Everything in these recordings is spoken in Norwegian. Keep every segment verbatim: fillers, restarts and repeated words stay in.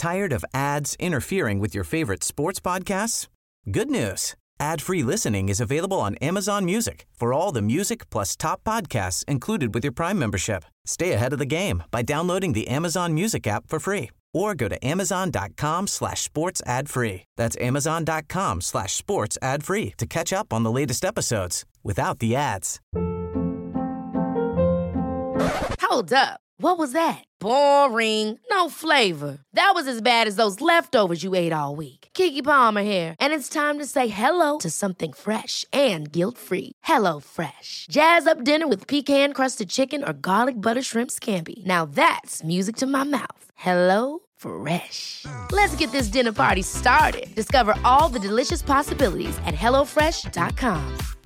Tired of ads interfering with your favorite sports podcasts? Good news. Ad-free listening is available on Amazon Music for all the music plus top podcasts included with your Prime membership. Stay ahead of the game by downloading the Amazon Music app for free or go to amazon.com slash sports ad free. That's amazon.com slash sports ad free to catch up on the latest episodes without the ads. Hold up. What was that? Boring. No flavor. That was as bad as those leftovers you ate all week. Keke Palmer here, and it's time to say hello to something fresh and guilt-free. Hello Fresh. Jazz up dinner with pecan-crusted chicken or garlic butter shrimp scampi. Now that's music to my mouth. Hello Fresh. Let's get this dinner party started. Discover all the delicious possibilities at hello fresh dot com.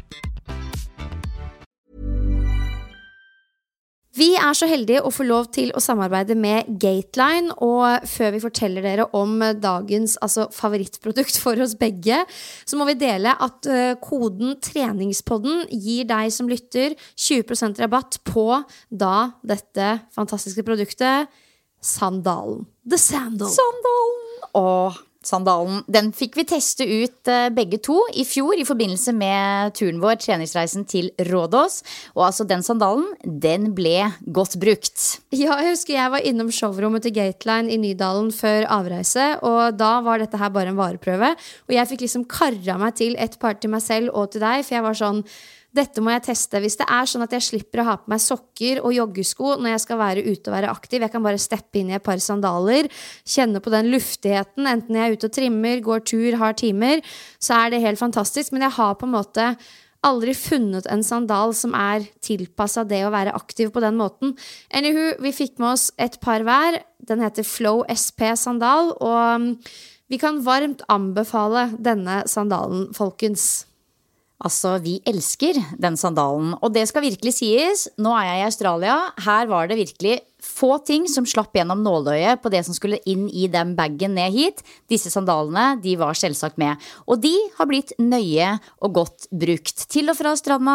Vi er så heldige å få lov til å samarbeide med Gateline, og før vi forteller dere om dagens altså, favorittprodukt for oss begge, så må vi dele at uh, koden treningspodden gir deg som lytter tjue prosent rabatt på da dette fantastiske produktet, sandalen. The Sandal. Sandalen. Åh, sandalen. Den fikk vi teste ut uh, begge to i fjor i forbindelse med turen vår, treningsreisen til Rådås. Og altså den sandalen, den ble godt brukt. Ja, jeg husker jeg var innom showrommet til Gateline i Nydalen før avreise, og da var dette her bare en vareprøve. Og jeg fikk liksom karra meg til et par til meg selv og til deg, for jeg var sånn, dette må jeg teste. Hvis det er sånn at jeg slipper å ha på meg sokker og joggesko når jeg skal være ute og være aktiv, jeg kan bare steppe inn i et par sandaler, kjenne på den luftigheten, enten jeg er ute og trimmer, går tur, har timer, så er det helt fantastisk. Men jeg har på en måte aldri funnet en sandal som er tilpasset det å være aktiv på den måten. Anywho, vi fikk med oss et par hver. Den heter Flow S P sandal, og vi kan varmt anbefale denne sandalen, folkens. Altså, vi elsker den sandalen, og det skal virkelig sies, nå er jeg i Australia, her var det virkelig få ting som slapp gjennom nåløyet på det som skulle inn i den baggen ned hit. Disse sandalene, de var selvsagt med, og de har blitt nøye og godt brukt. Til og fra stranda,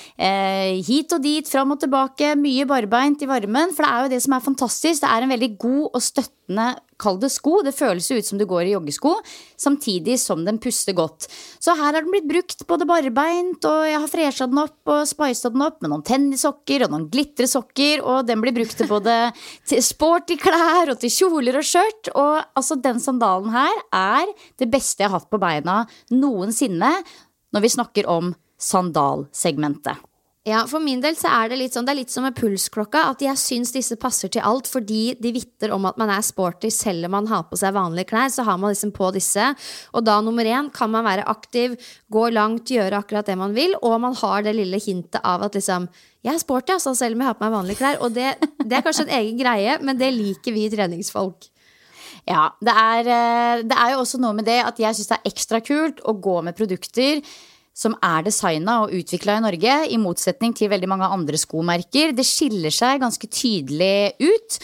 eh, hit og dit, fram og tilbake, mye barbeint i varmen, for det er jo det som er fantastisk, det er en veldig god og støttende kall det sko, det føles ut som du går i joggesko, samtidig som den puster godt. Så her har den blitt brukt både barbeint, og jeg har freshet den opp og spicet den opp med noen tennissokker og noen glitresokker, og den blir brukt til både til sporty klær og til kjoler og skjørt, og altså den sandalen her er det beste jeg har hatt på beina noensinne når vi snakker om sandalsegmentet. Ja, for min del så er det litt sånn, det er litt som med pulsklokka, at jeg synes disse passer til alt, fordi de vitter om at man er sporty, selv om man har på seg vanlige klær, så har man liksom på disse, og da nummer én, kan man være aktiv, gå langt, gjøre akkurat det man vil, og man har det lille hintet av at liksom, jeg er sporty, altså, selv om jeg har på meg vanlige klær, og det, det er kanskje en egen greie, men det liker vi treningsfolk. Ja, det er, det er jo også noe med det at jeg synes det er ekstra kult å gå med produkter som er designet og utviklet i Norge, i motsetning til veldig mange andre skomerker. Det skiller seg ganske tydelig ut,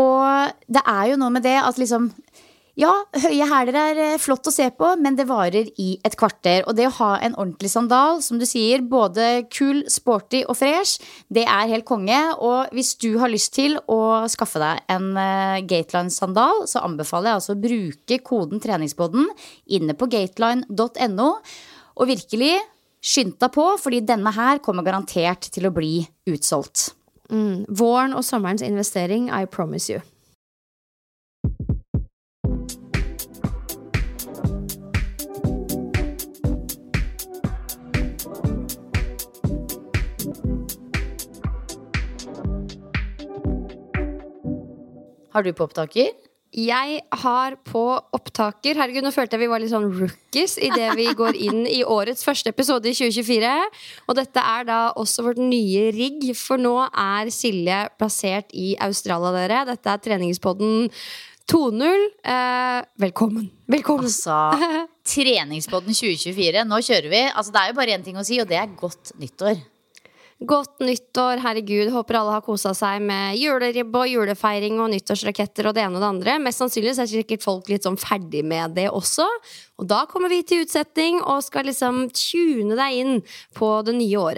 og det er jo noe med det at liksom, ja, høye hæler er flott å se på, men det varer i et kvarter, og det å ha en ordentlig sandal, som du sier, både kul, sporty og fresh, det er helt konge, og hvis du har lyst til å skaffe deg en uh, Gateline sandal, så anbefaler jeg altså å bruke koden treningspodden inne på gateline punktum no, og virkelig skynd deg på, fordi denne her kommer garantert til å bli utsolgt. Mm, våren og sommerens investering, I promise you. Har du på opptaker? Jeg har på opptaker. Herregud, nå følte jeg vi var litt sånn rookies i det vi går inn i årets første episode i tjue tjuefire. Og dette er da også vårt nye rigg, for nå er Silje plassert i Australia, dere. Dette er treningspodden to null. Eh, velkommen. Velkommen. Altså, treningspodden tjue tjuefire, nå kjører vi. Altså, det er jo bare en ting å si, og det er godt nyttår. Godt nyttår, herregud. Håper alle har koset seg med juleribbe og julefeiring og nyttårsraketter og det ene og det andre. Mest sannsynlig så er sikkert folk litt sånn ferdig med det også. Og da kommer vi til utsetting og skal liksom tune deg inn på det nye året.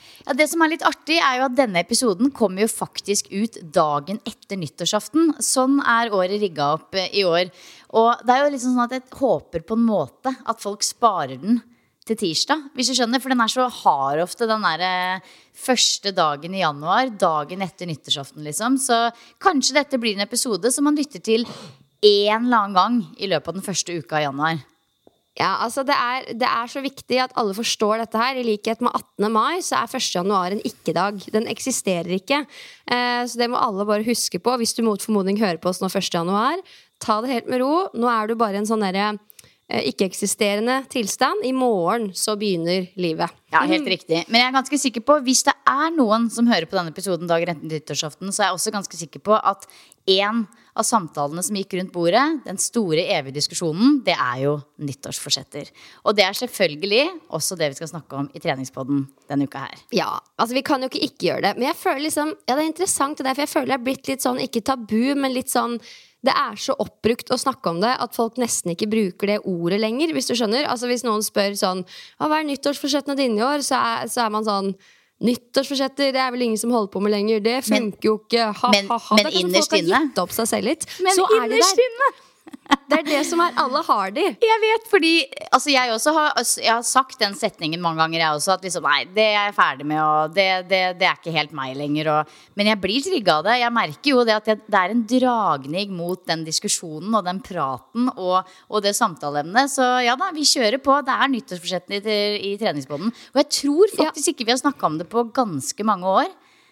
Ja, det som er litt artig er jo at denne episoden kommer jo faktisk ut dagen etter nyttårsaften. Sånn er året rigget opp i år. Og det er jo liksom sånn at jeg håper på en måte at folk sparer den til tirsdag, hvis du skjønner. For den er så hard ofte, den der første dagen i januar, dagen etter nyttårsaften liksom. Så kanskje dette blir en episode som man lytter til en eller annen gang i løpet av den første uka i januar. Ja, altså det er, det er så viktig at alle forstår dette her. I likhet med attende mai så er første januar en ikke-dag. Den eksisterer ikke. Eh, så det må alle bare huske på. Hvis du mot formodning hører på oss nå første januar, ta det helt med ro. Nå er du bare en sånn derre eh, ikke-eksisterende tilstand. I morgen så begynner livet. Ja, helt riktig. Men jeg er ganske sikker på, hvis det er noen som hører på denne episoden dagen etter nyttårsaften, så er jeg også ganske sikker på at en av samtalene som gikk rundt bordet, den store evige diskusjonen, det er jo nyttårsforsetter. Og det er selvfølgelig også det vi skal snakke om i treningspodden denne uka her. Ja, altså vi kan jo ikke ikke gjøre det. Men jeg føler liksom, ja det er interessant det der, for jeg føler det er blitt litt sånn, ikke tabu, men litt sånn, det er så oppbrukt å snakke om det, at folk nesten ikke bruker det ordet lenger, hvis du skjønner. Altså hvis noen spør sånn, hva er nyttårsforsettene dine i år, så er, så er man sånn, nyttårsforsetter, det er vel ingen som holder på med lenger. Det funker jo ikke. Ha, men, ha, ha. Men innerst inne. Folk har gitt opp seg selv litt. Men så er det innerst der. inne. Det er det som er alle har de. Jeg vet, fordi altså jeg også har, jeg har sagt den setningen mange ganger jeg også, at liksom, nei, det er jeg ferdig med, og det, det, det er ikke helt meg lenger. Og, men jeg blir trigget av det. Jeg merker jo det at jeg, det er en dragning mot den diskusjonen og den praten og, og det samtaleemnet. Så ja da, vi kjører på. Det er nyttårsforsettene i, i treningsbånden. Og jeg tror faktisk ja. ikke vi har snakket om det på ganske mange år.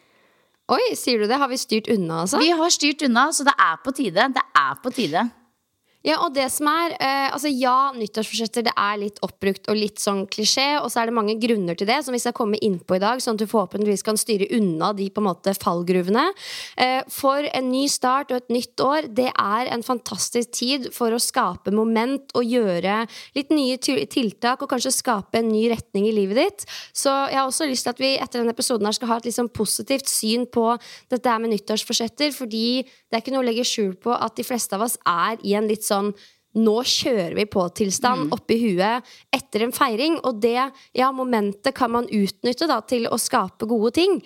Oi, sier du det? Har vi styrt unna altså? Vi har styrt unna, så det er på tide. Det er på tide. Ja, og det som er, eh, altså ja, nyttårsforsetter, det er litt oppbrukt og litt sånn klisjé, og så er det mange grunner til det, som vi skal komme inn på i dag, sånn at du forhåpentligvis kan styre unna de på en måte fallgruvene. Eh, for en ny start og et nytt år, det er en fantastisk tid for å skape moment og gjøre litt nye tiltak, og kanskje skape en ny retning i livet ditt. Så jeg har også lyst til at vi etter denne episoden her skal ha et litt sånn positivt syn på dette her med nyttårsforsetter, fordi det er ikke noe å legge skjul på at de fleste av oss er i en litt sånn nå kjører vi på tilstand mm. oppi huet etter en feiring, og det, ja, momentet kan man utnytte da, til å skape gode ting.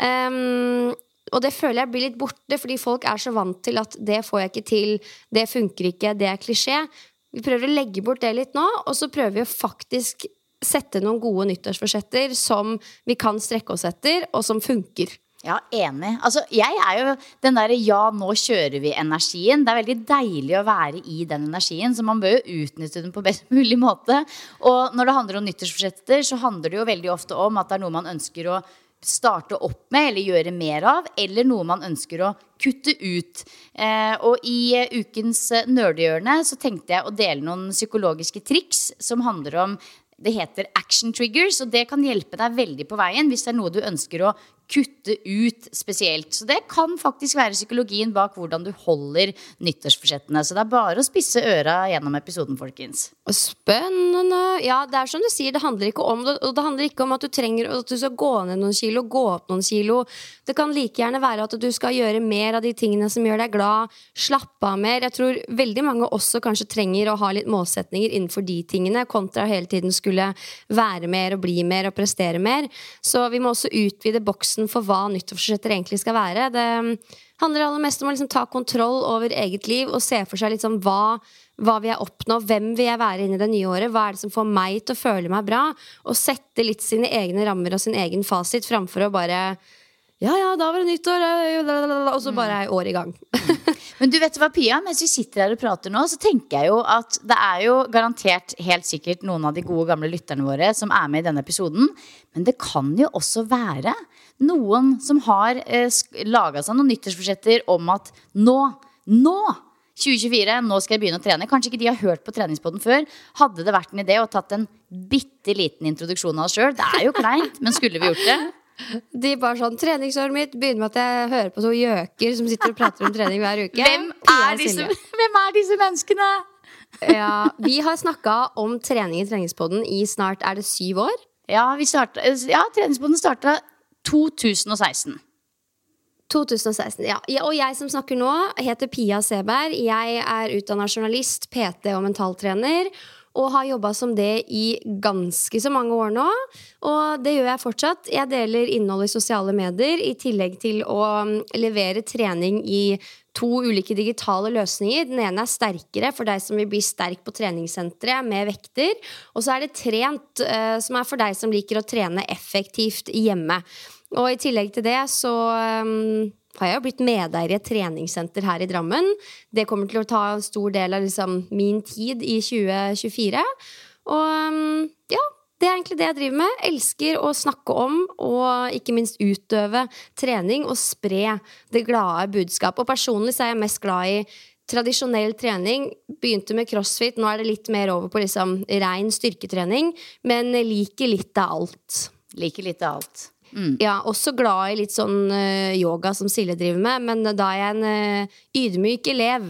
Um, og det føler jeg blir litt borte, fordi folk er så vant til at det får jeg ikke til, det funker ikke, det er klisjé. Vi prøver å legge bort det litt nå, og så prøver vi å faktisk sette noen gode nyttårsforsetter som vi kan strekke oss etter, og som funker. Ja, enig. Altså, jeg er jo den der ja, nå kjører vi energien. Det er veldig deilig å være i den energien, så man bør jo utnytte den på best mulig måte. Og når det handler om nyttårsforsetter, så handler det jo veldig ofte om at det er noe man ønsker å starte opp med eller gjøre mer av, eller noe man ønsker å kutte ut. Eh, og i uh, ukens uh, nerdehjørne så tenkte jeg å dele noen psykologiske triks som handler om, det heter action triggers, og det kan hjelpe deg veldig på veien hvis det er noe du ønsker å kutte ut spesielt. Så det kan faktisk være psykologien bak hvordan du holder nyttårsforsettene. Så det er bare å spisse øra gjennom episoden, folkens. Spennende. Ja, det er som du sier, det handler ikke om det, og det handler ikke om at du trenger at du skal gå ned noen kilo, gå opp noen kilo. Det kan like gjerne være at du skal gjøre mer av de tingene som gjør deg glad, slappe av mer. Jeg tror veldig mange også kanskje trenger å ha litt målsetninger innenfor de tingene, kontra hele tiden skulle være mer og bli mer og prestere mer. Så vi må også utvide boksen for hva nyttårsforsetter egentlig skal være. Det handler aller mest om å liksom ta kontroll over eget liv og se for seg liksom hva, hva vil jeg oppnå, hvem vil jeg være inne i det nye året, hva er det som får meg til å føle meg bra, og sette litt sine egne rammer og sin egen fasit framfor å bare ja, ja, da var det nyttår, og så bare er år i gang. Men du vet hva, Pia, mens vi sitter her og prater nå, så tenker jeg jo at det er jo garantert helt sikkert noen av de gode gamle lytterne våre som er med i denne episoden, men det kan jo også være noen som har eh, laget seg noen nyttårsforsetter om at nå, nå, tjue tjuefire, nå skal jeg begynne å trene. Kanskje ikke de har hørt på treningspodden før. Hadde det vært en idé å tatt en bitte liten introduksjon av oss selv? Det er jo kleint, men skulle vi gjort det? De bare sånn, treningsåret mitt begynner med at jeg hører på to gjøker som sitter og prater om trening hver uke. Hvem er disse, hvem er disse menneskene? Ja, vi har snakket om trening i treningspodden i snart, er det syv år? Ja, vi startet, ja treningspodden startet to tusen og seksten. to tusen og seksten, ja. Og jeg som snakker nå heter Pia Seberg. Jeg er utdannet journalist, P T og mentaltrener. og har jobbet som det i ganske så mange år nå. Og det gjør jeg fortsatt. Jeg deler innhold i sosiale medier, i tillegg til å levere trening i to ulike digitale løsninger. Den ene er sterkere for deg som vil bli sterk på treningssenteret med vekter. Og så er det trent, eh, som er for deg som liker å trene effektivt hjemme. Og i tillegg til det så um, har jeg jo blitt medeier i et treningssenter her i Drammen. Det kommer til å ta en stor del av liksom, min tid i tjue tjuefire. Og um, ja, det er egentlig det jeg driver med. Elsker å snakke om og ikke minst utøve trening og spre det glade budskap. Og personlig så er jeg mest glad i tradisjonell trening. Begynte med crossfit, nå er det litt mer over på liksom, ren styrketrening, men liker litt av alt. Liker litt av alt. Mm. Ja, også glad i litt sånn uh, yoga som Silje driver med, men da er jeg en uh, ydmyk elev.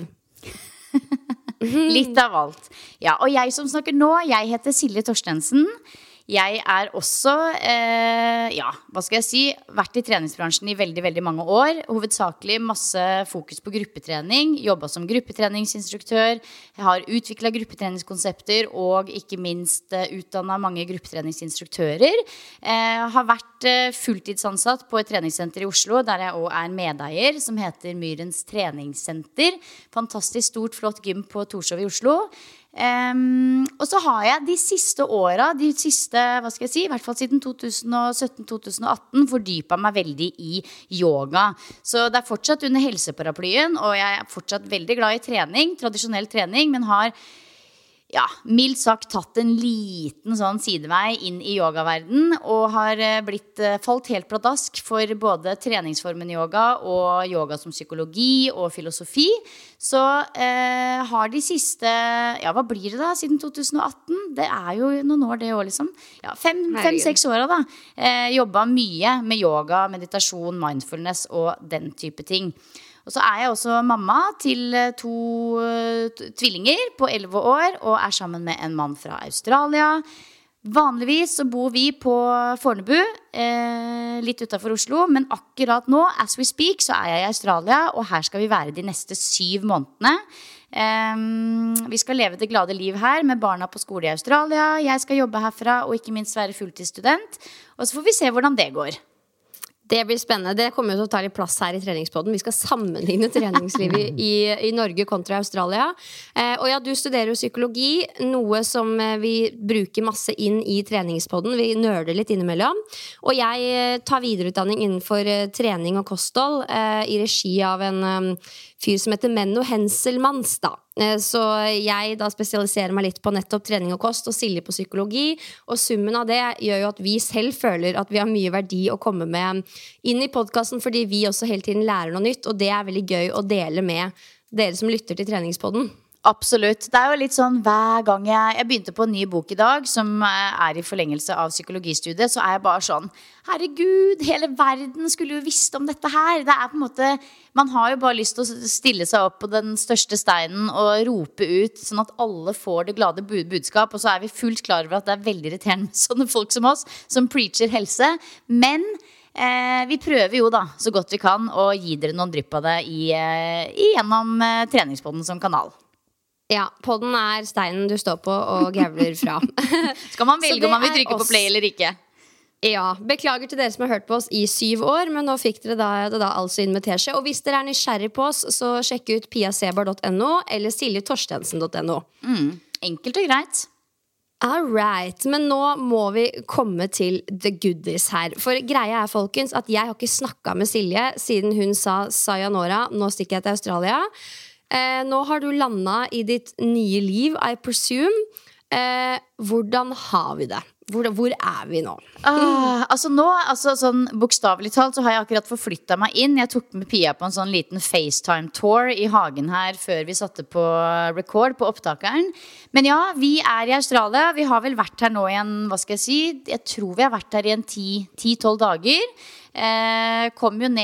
Litt av alt. Ja, og jeg som snakker nå, jeg heter Silje Torstensen. Jeg er også, eh, ja, hva skal jeg si, vært i treningsbransjen i veldig, veldig mange år. Hovedsakelig masse fokus på gruppetrening, jobbet som gruppetreningsinstruktør. Jeg har utviklet gruppetreningskonsepter og ikke minst eh, utdannet mange gruppetreningsinstruktører. Eh, har vært eh, fulltidsansatt på et treningssenter i Oslo, der jeg også er medeier, som heter Myrens treningssenter. Fantastisk stort, flott gym på Torshov i Oslo. Um, og så har jeg de siste åra, de siste, hva skal jeg si, i hvert fall siden to tusen og sytten til to tusen og atten, fordypet meg veldig i yoga. Så det er fortsatt under helseparaplyen, og jeg er fortsatt veldig glad i trening, tradisjonell trening, men har ja, mildt sagt tatt en liten sånn sidevei inn i yogaverden og har blitt falt helt pladask for både treningsformen yoga og yoga som psykologi og filosofi. Så eh, har de siste, ja hva blir det da, siden to tusen og atten? Det er jo noen år det år liksom. Ja, fem, fem seks år da. Eh, jobbet mye med yoga, meditasjon, mindfulness og den type ting. Og så er jeg også mamma til to tvillinger på elleve år og er sammen med en mann fra Australia. Vanligvis så bor vi på Fornebu, eh, litt utenfor Oslo, men akkurat nå, as we speak, så er jeg i Australia, og her skal vi være de neste syv månedene. Um, vi skal leve det glade liv her med barna på skole i Australia. Jeg skal jobbe herfra og ikke minst være fulltidsstudent. Og så får vi se hvordan det går. Det blir spennende. Det kommer jo til å ta litt plass her i treningspodden. Vi skal sammenligne treningslivet i, i Norge kontra Australia. Eh, og ja, du studerer jo psykologi, noe som vi bruker masse inn i treningspodden. Vi nerder litt innimellom. Og jeg tar videreutdanning innenfor trening og kosthold eh, i regi av en um, fyr som heter Menno Henselmans da. Så jeg da spesialiserer meg litt på nettopp trening og kost og Silje på psykologi, og summen av det gjør jo at vi selv føler at vi har mye verdi å komme med inn i podcasten, fordi vi også hele tiden lærer noe nytt, og det er veldig gøy å dele med dere som lytter til treningspodden. Absolutt. Det er jo litt sånn hver gang jeg, jeg begynte på en ny bok i dag som er i forlengelse av psykologistudiet, så er jeg bare sånn, herregud, hele verden skulle jo visst om dette her. Det er på en måte, man har jo bare lyst til å stille seg opp på den største steinen og rope ut, sånn at alle får det glade budskap, og så er vi fullt klar over at det er veldig irriterende med sånne folk som oss, som preacher helse, men eh, vi prøver jo da, så godt vi kan, å gi dere noen drypp av det i, eh, gjennom eh, treningspodden som kanal. Ja, podden er steinen du står på og gavler fra. Skal man velge om man vil trykke på play eller ikke? Ja, beklager til dere som har hørt på oss i syv år, men nå fikk dere da, det da altså inn med teskje. Og hvis dere er nysgjerrig på oss, så sjekk ut piasebar punktum no eller silje torstensen punktum no. Mm, enkelt og greit. Alright, men nå må vi komme til the goodies her. For greia er, folkens, at jeg har ikke snakket med Silje siden hun sa sayonara, nå stikker jeg til Australia. Eh, nå har du landet i ditt nye liv, I presume. Eh, hvordan har vi det? Hvor, hvor er vi nå? Ah, altså nå, altså sånn bokstavelig talt så har jeg akkurat forflyttet meg inn. Jeg tok med Pia på en sånn liten FaceTime-tour i hagen her før vi satte på record på opptakeren. Men ja, vi er i Australia. Vi har vel vært her nå i en, hva skal jeg si, jeg tror vi har vært her i en ti tolv dager. Eh, kom jo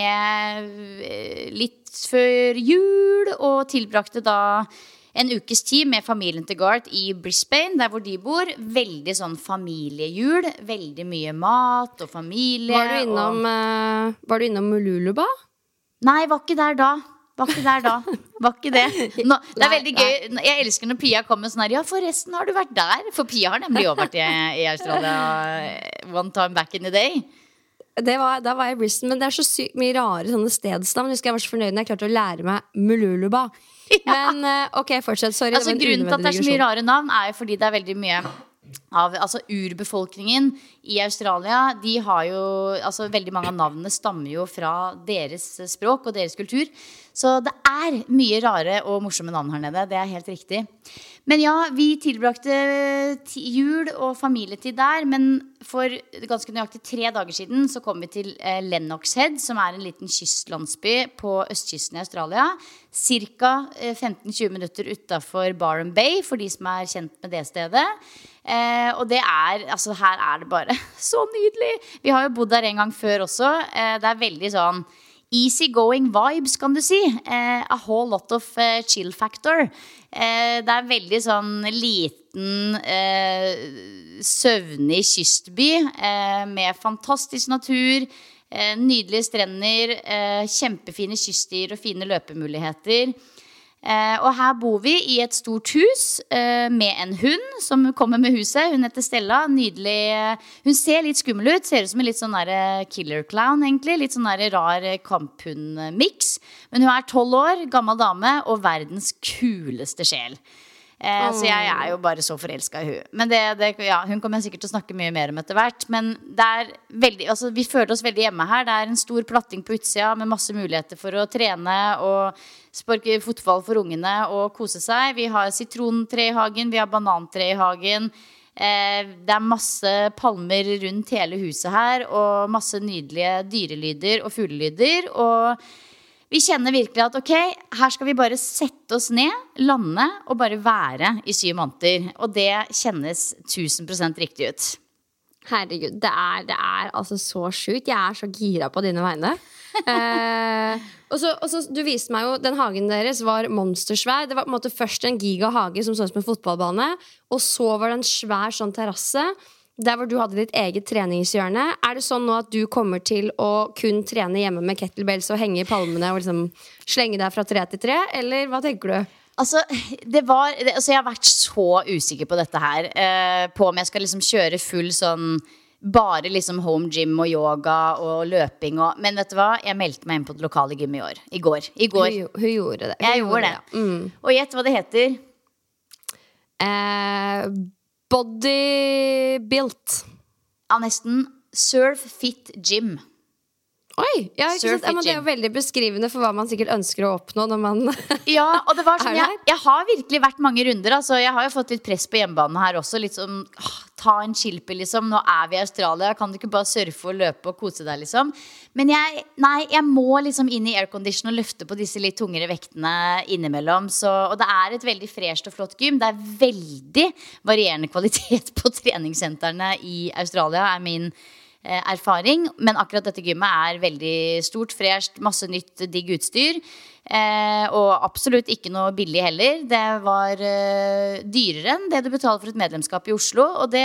ned litt før jul og tilbrakte da en ukes tid med familien til Garth i Brisbane, der hvor de bor. Veldig sånn familiejul, veldig mye mat og familie. Var du innom, og... uh, var du innom Mululuba? Nei, jeg var ikke der da. var ikke der da. Var ikke det. Nå, det er veldig gøy. Jeg elsker når Pia kommer sånn her, ja, forresten har du vært der? For Pia har nemlig også vært i, i Australia one time back in the day. Det var, da var jeg i Brisbane, men det er så sykt mye rare sånne stedsnavn. Jeg husker jeg var så fornøyd når jeg klarte å lære meg Mululuba. Ja. Men ok, fortsett, sorry. Altså, grunnen til at det er så mye rare navn er jo fordi det er veldig mye av, altså urbefolkningen i Australia, de har jo, altså veldig mange av navnene stammer jo fra deres språk og deres kultur. Så det er mye rare og morsomme navn her nede, det er helt riktig. Men ja, vi tilbrakte jul og familietid der, men for ganske nøyaktig tre dager siden så kom vi til eh, Lennox Head, som er en liten kystlandsby på østkysten i Australia. Cirka eh, femten til tjue minutter utenfor Byron Bay, for de som er kjent med det stedet. Eh, og det er, altså her er det bare så nydelig. Vi har jo bodd der en gang før også. Eh, det er veldig sånn easy-going vibes, kan du si. Eh, a whole lot of uh, chill factor. Eh, det er veldig sånn liten, eh, søvnig kystby eh, med fantastisk natur, eh, nydelige strender, eh, kjempefine kyststier og fine løpemuligheter. Eh, og her bor vi i et stort hus eh, med en hund som kommer med huset. Hun heter Stella, nydelig. Hun ser litt skummel ut, ser ut som en litt sånn der killer clown egentlig. Litt sånn der rar kamphund-mix. Men hun er tolv år, gammel dame og verdens kuleste sjel. Eh, oh. Så jeg er jo bare så forelsket i hun. Men det, det, ja, hun kommer jeg sikkert til å snakke mye mer om etter hvert. Men det er veldig, altså, vi føler oss veldig hjemme her. Det er en stor platting på utsida med masse muligheter for å trene og sparke fotball for ungene og kose seg. Vi har sitrontre i hagen, vi har banantre i hagen. Eh, det er masse palmer rundt hele huset her og masse nydelige dyrelyder og fuglelyder. Og vi kjenner virkelig at ok, her skal vi bare sette oss ned, lande og bare være i syv måneder. Og det kjennes tusen prosent riktig ut. Herregud, det er, det er altså så sjukt. Jeg er så gira på dine vegne. eh, og, så, og så, du viste meg jo, den hagen deres var monstersvær. Det var på en måte først en gigahage som så ut som en fotballbane. Og så var det en svær sånn terrasse der hvor du hadde ditt eget treningshjørne. Er det sånn nå at du kommer til å kun trene hjemme med kettlebells og henge i palmene og liksom slenge deg fra tre til tre, eller hva tenker du? Altså, det var, det, altså jeg har vært så usikker på dette her, eh, på om jeg skal liksom kjøre full sånn bare liksom home gym og yoga og løping og, men vet du hva, jeg meldte meg inn på det lokale gym i år, i går, I går. Hun, hun gjorde det. Hun jeg gjorde det, det. Ja. Mm. Og gjett hva det heter? Eh... Body built. Ja, nesten. Surf Fit Gym. Oi, ja, ikke sant? Ja, men det er jo veldig beskrivende for hva man sikkert ønsker å oppnå når man ja, og det var sånn, jeg, jeg har virkelig vært mange runder altså, jeg har jo fått litt press på hjemmebane her også. Litt sånn, åh, ta en chillpill liksom. Nå er vi i Australia, kan du ikke bare surfe og løpe og kose deg liksom. Men jeg, nei, jeg må liksom inn i aircondition og løfte på disse litt tungere vektene innimellom så, og det er et veldig fresht og flott gym. Det er veldig varierende kvalitet på treningssentrene i Australia er min erfaring, men akkurat dette gymmet er veldig stort, fresht, masse nytt digg utstyr eh, og absolutt ikke noe billig heller. Det var eh, dyrere enn det du betaler for et medlemskap i Oslo, og det,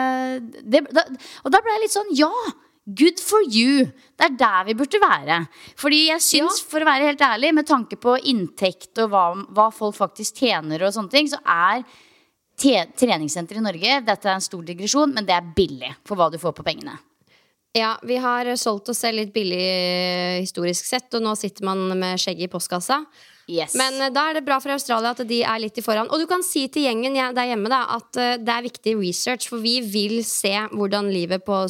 det da, og da ble jeg litt sånn, ja, good for you. Det er der vi burde være. Fordi jeg syns, ja. For å være helt ærlig, med tanke på inntekt og hva, hva folk faktisk tjener og sånne ting, så er treningssenter i Norge, dette er en stor digresjon, men det er billig for hva du får på pengene. Ja, vi har solgt oss selv litt billig historisk sett, og nå sitter man med skjegg i postkassa. Yes. Men da er det bra for Australia at de er litt i foran. Og du kan si til gjengen der hjemme da, at det er viktig research, for vi vil se hvordan livet på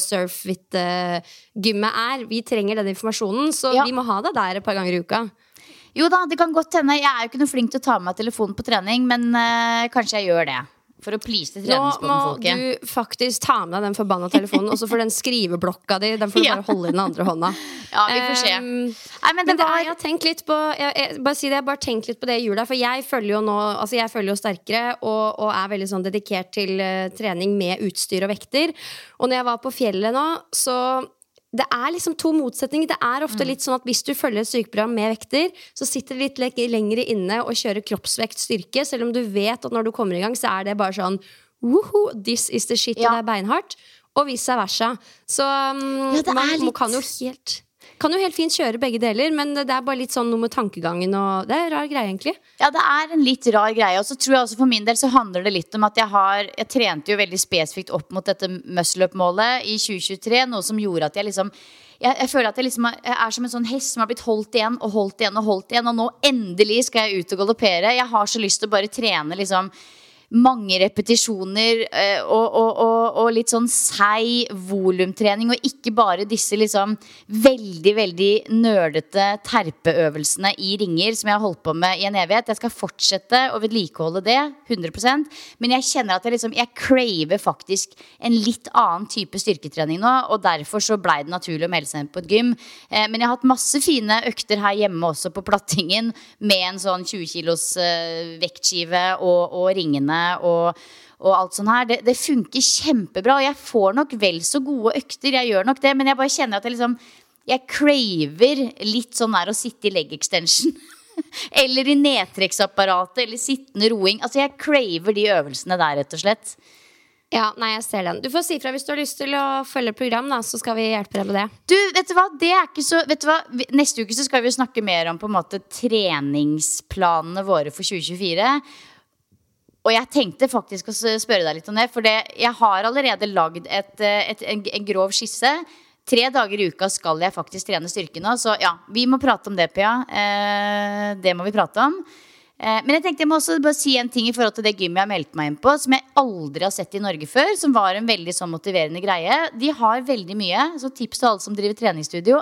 Surfit-gymmet er. Vi trenger den informasjonen, så ja. Vi må ha det der et par ganger i uka. Jo da, det kan godt hende. Jeg er jo ikke noe flink til å ta med meg telefonen på trening, men uh, kanskje jeg gjør det. For å please treningsbåten-folket. Nå må du faktisk ta med deg den forbanna telefonen. Også for den skriveblokka di. Den får du bare holde i den andre hånda. Ja, vi får se. um, Nei, men det men det var... er, jeg har tenkt litt på jeg, jeg, bare si det, jeg har bare tenkt litt på det i jula. For jeg følger jo nå Altså jeg følger jo sterkere og, og er veldig sånn dedikert til uh, trening med utstyr og vekter. Og når jeg var på fjellet nå, så det er liksom to motsetninger. Det er ofte litt sånn at hvis du følger et sykeprogram med vekter, så sitter det litt lengre inne og kjører kroppsvekt styrke, selv om du vet at når du kommer i gang, så er det bare sånn woohoo, this is the shit, ja. Og det er beinhardt. Og vice versa. Så um, ja, man, man kan jo helt kan jo helt fint kjøre begge deler, men det er bare litt sånn noe med tankegangen, og det er rar greie egentlig. Ja, det er en litt rar greie, og så tror jeg også for min del så handler det litt om at jeg har, jeg trente jo veldig spesifikt opp mot dette muscle-up-målet i tjue tjuetre, noe som gjorde at jeg liksom Jeg, jeg føler at jeg liksom er, jeg er som en sånn hest som har blitt holdt igjen og holdt igjen og holdt igjen, og nå endelig skal jeg ut og galoppere. Jeg har så lyst til å bare trene liksom mange repetisjoner og, og, og, og litt sånn sei volumtrening, og ikke bare disse liksom veldig, veldig nørdete terpeøvelsene i ringer som jeg har holdt på med i en evighet. Jeg skal fortsette å vedlikeholde det hundre prosent, men jeg kjenner at jeg liksom jeg craver faktisk en litt annen type styrketrening nå, og derfor så ble det naturlig å melde seg inn på et gym. Men jeg har hatt masse fine økter her hjemme også på plattingen med en sånn tjue kilos vektskive og, og ringene Og, og alt sånn her det, det funker kjempebra, og jeg får nok vel så gode økter. Jeg gjør nok det, men jeg bare kjenner at jeg liksom Jeg craver litt sånn der å sitte i leg extension eller i nedtrekksapparatet eller sittende roing. Altså jeg craver de øvelsene der rett og slett. Ja, nei, jeg ser den. Du får si fra hvis du har lyst til å følge program da, så skal vi hjelpe deg med det. Du, vet du hva? Det er ikke så vet du hva? Neste uke så skal vi snakke mer om på en måte treningsplanene våre for tjue tjuefire. Og jeg tenkte faktisk å spørre deg litt om det, for det, jeg har allerede lagd et, et, en, en grov skisse. Tre dager i uka skal jeg faktisk trene styrke nå, så ja, vi må prate om det, Pia. Eh, det må vi prate om. Eh, men jeg tenkte jeg må også bare si en ting i forhold til det gym jeg har meldt meg inn på, som jeg aldri har sett i Norge før, som var en veldig sånn motiverende greie. De har veldig mye, så tips til alle som driver treningsstudio.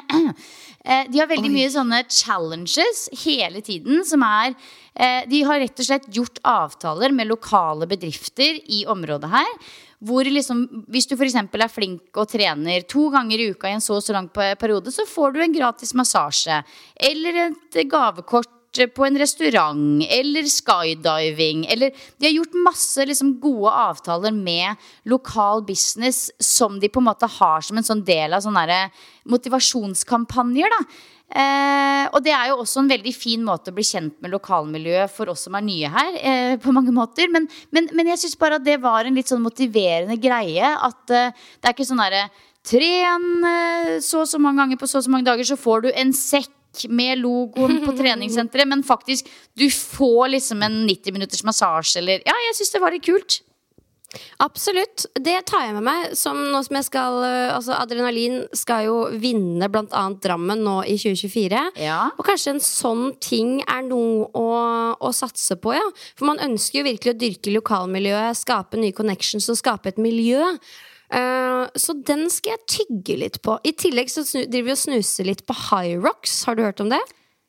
De har veldig Oi. mye sånne challenges hele tiden, som er de har rett og slett gjort avtaler med lokale bedrifter i området her, hvor liksom, hvis du for eksempel er flink og trener to ganger i uka i en så så lang periode, så får du en gratis massasje eller et gavekort på en restaurant eller skydiving, eller de har gjort masse liksom gode avtaler med lokal business som de på en måte har som en sånn del av sånne motivasjonskampanjer da. Eh, og det er jo også en veldig fin måte å bli kjent med lokalmiljøet for oss som er nye her, eh, på mange måter, men, men, men jeg synes bare at det var en litt sånn motiverende greie, at eh, det er ikke sånn der tren eh, så og så mange ganger på så og så mange dager, så får du en sekk med logoen på treningssenteret, men faktisk du får liksom en nitti minutters massasje, eller ja, jeg synes det var litt kult. Absolutt, det tar jeg med meg som nå som jeg skal, altså Adrenalin skal jo vinne blant annet Drammen nå i tjue tjuefire, ja. Og kanskje en sånn ting er noe å, å satse på, ja. For man ønsker jo virkelig å dyrke lokalmiljøet, skape nye connections og skape et miljø. Uh, så den skal jeg tygge litt på. I tillegg så snu, driver vi og snuser litt på High Rocks. Har du hørt om det?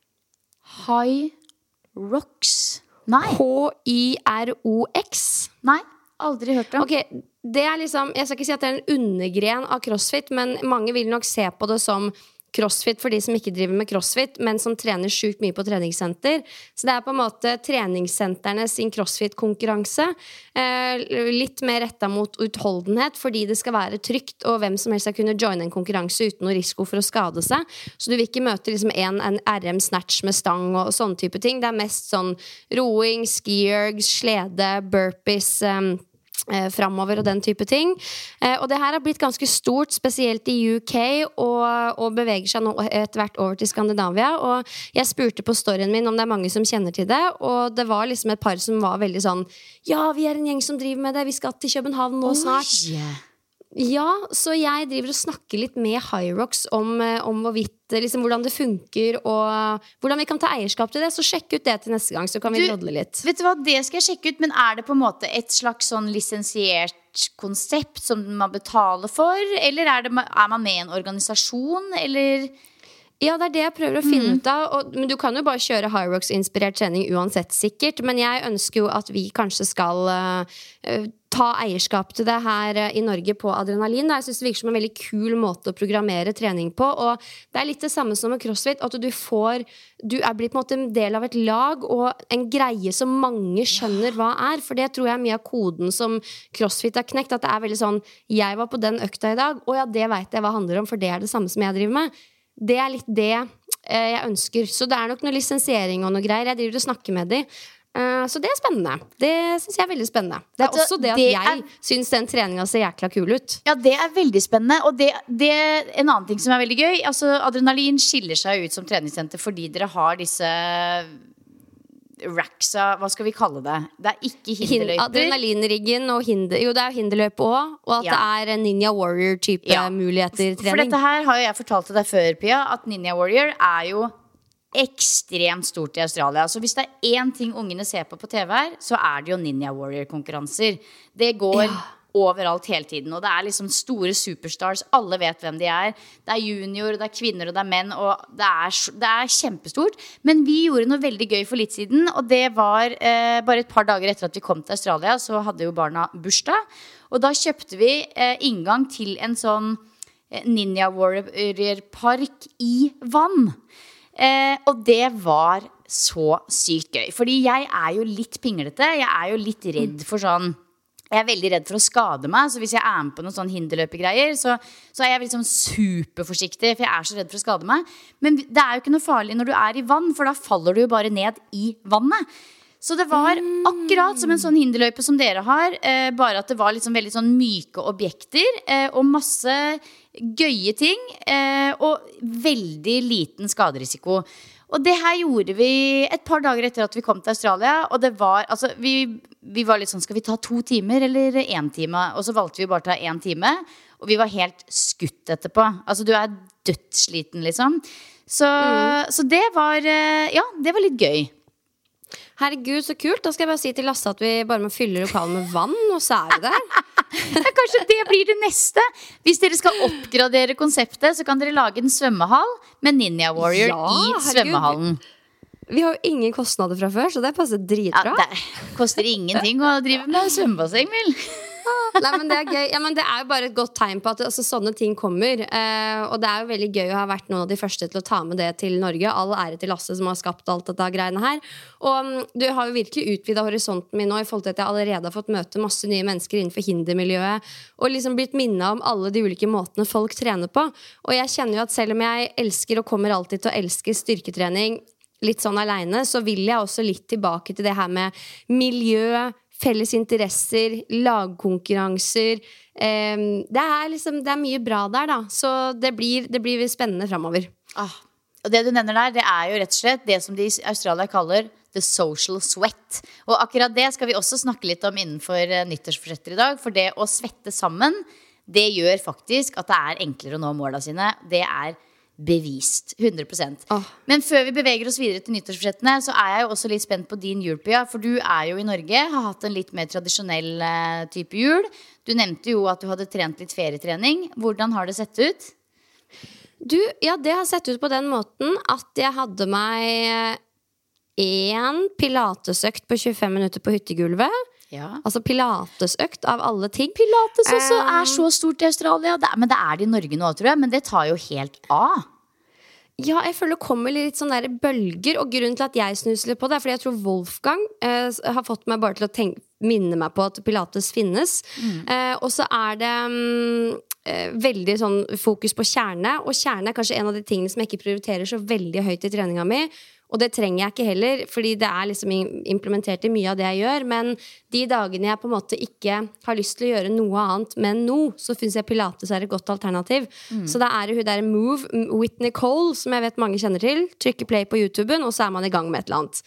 High Rocks? Nei. H Y R O X. Nei, aldri hørt om. Ok, det er liksom, jeg skal ikke si at det er en undergren av CrossFit, men mange vil nok se på det som CrossFit for de som ikke driver med CrossFit, men som trener sykt mye på treningssenter. Så det er på en måte treningssenterne sin CrossFit-konkurranse. Eh, litt mer rettet mot utholdenhet, fordi det skal være trygt, og hvem som helst skal kunne joine en konkurranse uten noe risiko for å skade seg. Så du vil ikke møte liksom en, en R M-snatch med stang og, og sånne type ting. Det er mest sånn roing, skiergs, slede, burpees, um, Eh, framover og den type ting, eh, og det her har blitt ganske stort, spesielt i U K, og, og beveger seg nå etter hvert over til Skandinavia. Og jeg spurte på storyen min om det er mange som kjenner til det, og det var liksom et par som var veldig sånn, ja, vi er en gjeng som driver med det, vi skal til København nå snart. Oh, yeah. Ja, så jeg driver og snakker litt med High Rocks om, om hvorvidt, liksom, hvordan det funker og hvordan vi kan ta eierskap til det. Så sjekk ut det til neste gang, så kan vi drodle litt. Vet du hva, det skal jeg sjekke ut, men er det på en måte et slags sånn lisensiert konsept som man betaler for? Eller er, det, er man med i en organisasjon, eller... Ja, det er det jeg prøver å finne mm. ut av, og, men du kan jo bare kjøre High Rocks-inspirert trening uansett sikkert, men jeg ønsker jo at vi kanskje skal uh, ta eierskap til det her uh, i Norge på Adrenalin. Da. Jeg synes det virker som en veldig kul måte å programmere trening på, og det er litt det samme som med CrossFit, at du får, du er blitt på en måte en del av et lag, og en greie som mange skjønner hva er, for det tror jeg er mye av koden som CrossFit har knekt, at det er veldig sånn, jeg var på den økta i dag, og ja, det vet jeg hva handler om, for det er det samme som jeg driver med. Det er litt det eh, jeg ønsker. Så det er nok noe lisensiering og noe greier. Jeg driver og snakker med dem. Uh, så det er spennende. Det synes jeg er veldig spennende. Det er altså, også det at det jeg er... synes den treningen ser jækla kul ut. Ja, det er veldig spennende. Og det, det en annen ting som er veldig gøy, altså Adrenalin skiller seg ut som treningssenter fordi dere har disse racksa, hva skal vi kalle det? Det er ikke hinderløyper. Adrenalinriggen og hinder, jo det er hinderløype også. Og at ja. det er Ninja Warrior-type ja. muligheter trening. For dette her har jo jeg fortalt til deg før, Pia, at Ninja Warrior er jo ekstremt stort i Australia. Så hvis det er én ting ungene ser på på T V her, så er det jo Ninja Warrior-konkurranser. Det går ja. overalt hele tiden. Og det er liksom store superstars. Alle vet hvem de er. Det er junior, det er kvinner og det er menn. Og det er, det er kjempestort. Men vi gjorde noe veldig gøy for litt siden. Og det var eh, bare et par dager etter at vi kom til Australia, så hadde jo barna bursdag. Og da kjøpte vi eh, inngang til en sånn eh, Ninja Warrior-park i vann. Eh, og det var så sykt gøy. Fordi jeg er jo litt pinglete. Jeg er jo litt redd for sånn Jeg er veldig redd for å skade meg. Så hvis jeg er med på noen sånn hinderløpegreier, så, så er jeg liksom superforsiktig, for jeg er så redd for å skade meg. Men det er jo ikke noe farlig når du er i vann, for da faller du jo bare ned i vannet. Så det var akkurat som en sånn hinderløype som dere har, eh, bare at det var liksom veldig sånn myke objekter eh, og masse gøye ting eh, og veldig liten skaderisiko. Og det her gjorde vi et par dager etter at vi kom til Australia. Og det var, altså vi, vi var litt sånn, skal vi ta to timer eller en time? Og så valgte vi bare å ta en time. Og vi var helt skutt etterpå. Altså du er dødssliten liksom. Så, mm. så det var, ja, det var litt gøy. Herregud, så kult. Da skal jeg bare si til Lasse at vi bare må fylle lokalen med vann, og så er vi der. Ja, kanskje det blir det neste. Hvis dere skal oppgradere konseptet, så kan dere lage en svømmehall med Ninja Warrior ja, i herregud. Svømmehallen. Vi har jo ingen kostnader fra før, så det passer dritbra. Ja, det koster ingenting å drive med svømmebasseng, vel? Nei, men det er gøy. Ja, men det er jo bare et godt tegn på at altså, sånne ting kommer. eh, Og det er jo veldig gøy å ha vært noen av de første til å ta med det til Norge. All ære til Lasse som har skapt alt dette greiene her. Og um, du har jo virkelig utvidet horisonten min nå, i forhold til at jeg allerede har fått møte masse nye mennesker innenfor hindermiljøet, og liksom blitt minnet om alle de ulike måtene folk trener på. Og jeg kjenner jo at selv om jeg elsker og kommer alltid til å elske styrketrening litt sånn alene, så vil jeg også litt tilbake til det her med miljø, felles interesser, lagkonkurranser. eh, Det er liksom, det er mye bra der da. Så det blir, det blir spennende fremover. ah, Og det du nevner der, det er jo rett og slett det som de i Australia kaller the social sweat. Og akkurat det skal vi også snakke litt om innenfor uh, nyttårsforsetter i dag. For det å svette sammen, det gjør faktisk at det er enklere å nå målene sine. Det er bevist, hundre prosent. oh. Men før vi beveger oss videre til nyttårsforsettene, så er jeg jo også litt spent på din jul, Pia. For du er jo i Norge, har hatt en litt mer tradisjonell uh, type jul. Du nevnte jo at du hadde trent litt ferietrening. Hvordan har det sett ut? Du, ja, det har sett ut på den måten at jeg hadde meg en pilatesøkt på tjuefem minutter på hyttegulvet. Ja. Altså pilatesøkt av alle ting. Pilates også um, er så stort i Australia. Det er, men det er det i Norge nå, tror jeg. Men det tar jo helt av. Ja, jeg føler det kommer litt sånne der bølger. Og grunnen til at jeg snuser litt på det er fordi jeg tror Wolfgang eh, har fått meg bare til å tenke, minne meg på at pilates finnes. mm. eh, Og så er det um, eh, veldig sånn fokus på kjerne. Og kjerne er kanskje en av de tingene som jeg ikke prioriterer så veldig høyt i treninga mi. Og det trenger jeg ikke heller, fordi det er liksom implementert i mye av det jeg gjør. Men de dagene jeg på en måte ikke har lyst til å gjøre noe annet med nå, så synes jeg pilates er et godt alternativ. Mm. Så da er det hun der Move with Nicole, som jeg vet mange kjenner til. Trykker play på YouTuben, og så er man i gang med et eller annet.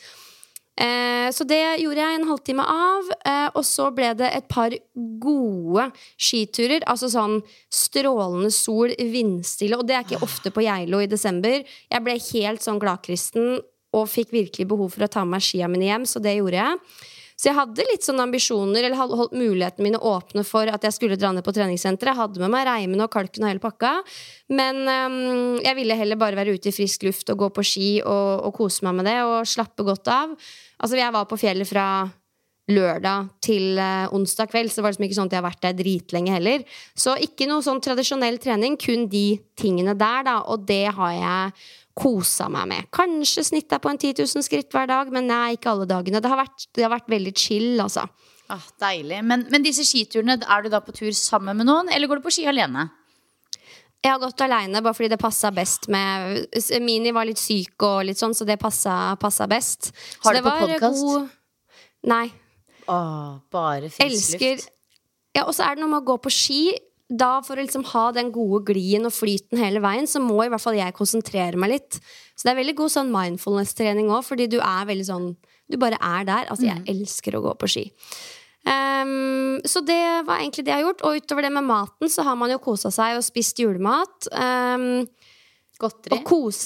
Eh, så det gjorde jeg en halvtime av. eh, Og så ble det et par gode skiturer. Altså sånn strålende sol, vindstille. Og det er ikke ofte på Geilo i desember. Jeg ble helt sånn gladkristen og fikk virkelig behov for å ta med skia mine hjem. Så det gjorde jeg. Så jeg hadde litt sånne ambisjoner, eller hadde holdt mulighetene mine åpne for at jeg skulle dra ned på treningssenteret. Jeg hadde med meg reimen og kalken og hele pakka. Men um, jeg ville heller bare være ute i frisk luft og gå på ski og, og kose meg med det og slappe godt av. Altså jeg var på fjellet fra lørdag til uh, onsdag kveld, så det var liksom ikke sånn at jeg har vært der dritlenge heller. Så ikke noe sånn tradisjonell trening, kun de tingene der da, og det har jeg kosa meg med. Kanskje snittet på en ti tusen skritt hver dag, men nei, ikke alle dagene. Det har vært, det har vært veldig chill, altså. Ah, deilig. Men, men disse skiturene, er du da på tur sammen med noen, eller går du på ski alene? Jeg har gått alene, bare fordi det passet best med Mini var litt syk og litt sånn, så det passet, passet best. Har så du på podcast? God... Nei. Åh, bare frisk Elsker luft. Ja, og så er det noe med å gå på ski. Da for å liksom ha den gode glien og flyten hele veien, så må i hvert fall jeg konsentrere meg litt. Så det er veldig god sånn mindfulness-trening også, fordi du er veldig sånn, du bare er der. Altså, jeg elsker å gå på ski. Um, så det var egentlig det jeg har gjort. Og utover det med maten, så har man jo koset seg og spist julemat. Um, Godteri? Og kos...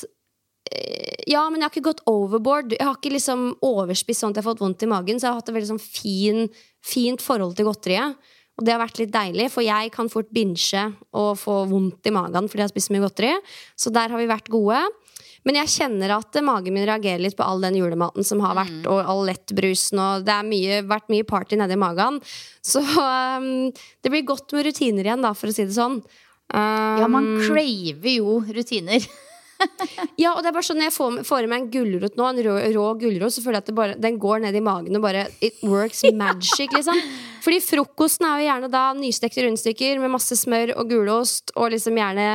Ja, men jeg har ikke gått overboard. Jeg har ikke liksom overspist sånn at jeg har fått vondt i magen. Så jeg har hatt et veldig sånn fin, fint forhold til godteriet. Og det har vært litt deilig, for jeg kan fort binge og få vondt i magen fordi jeg har spist mye godteri. Så der har vi vært gode. Men jeg kjenner at magen min reagerer litt på all den julematen som har vært, mm. og all lettbrusen, og det har mye, vært mye party nede i magen. Så um, det blir godt med rutiner igjen, da, for å si det sånn. Um, Ja, man craver jo rutiner. Ja, og det er bare sånn når jeg får, får i meg en gulrot nå, en rå, rå gulrot, så føler jeg at det bare, den går ned i magen og bare it works magic, liksom. Fordi frokosten er jo gjerne da nystekte rundstykker med masse smør og gulost, og liksom gjerne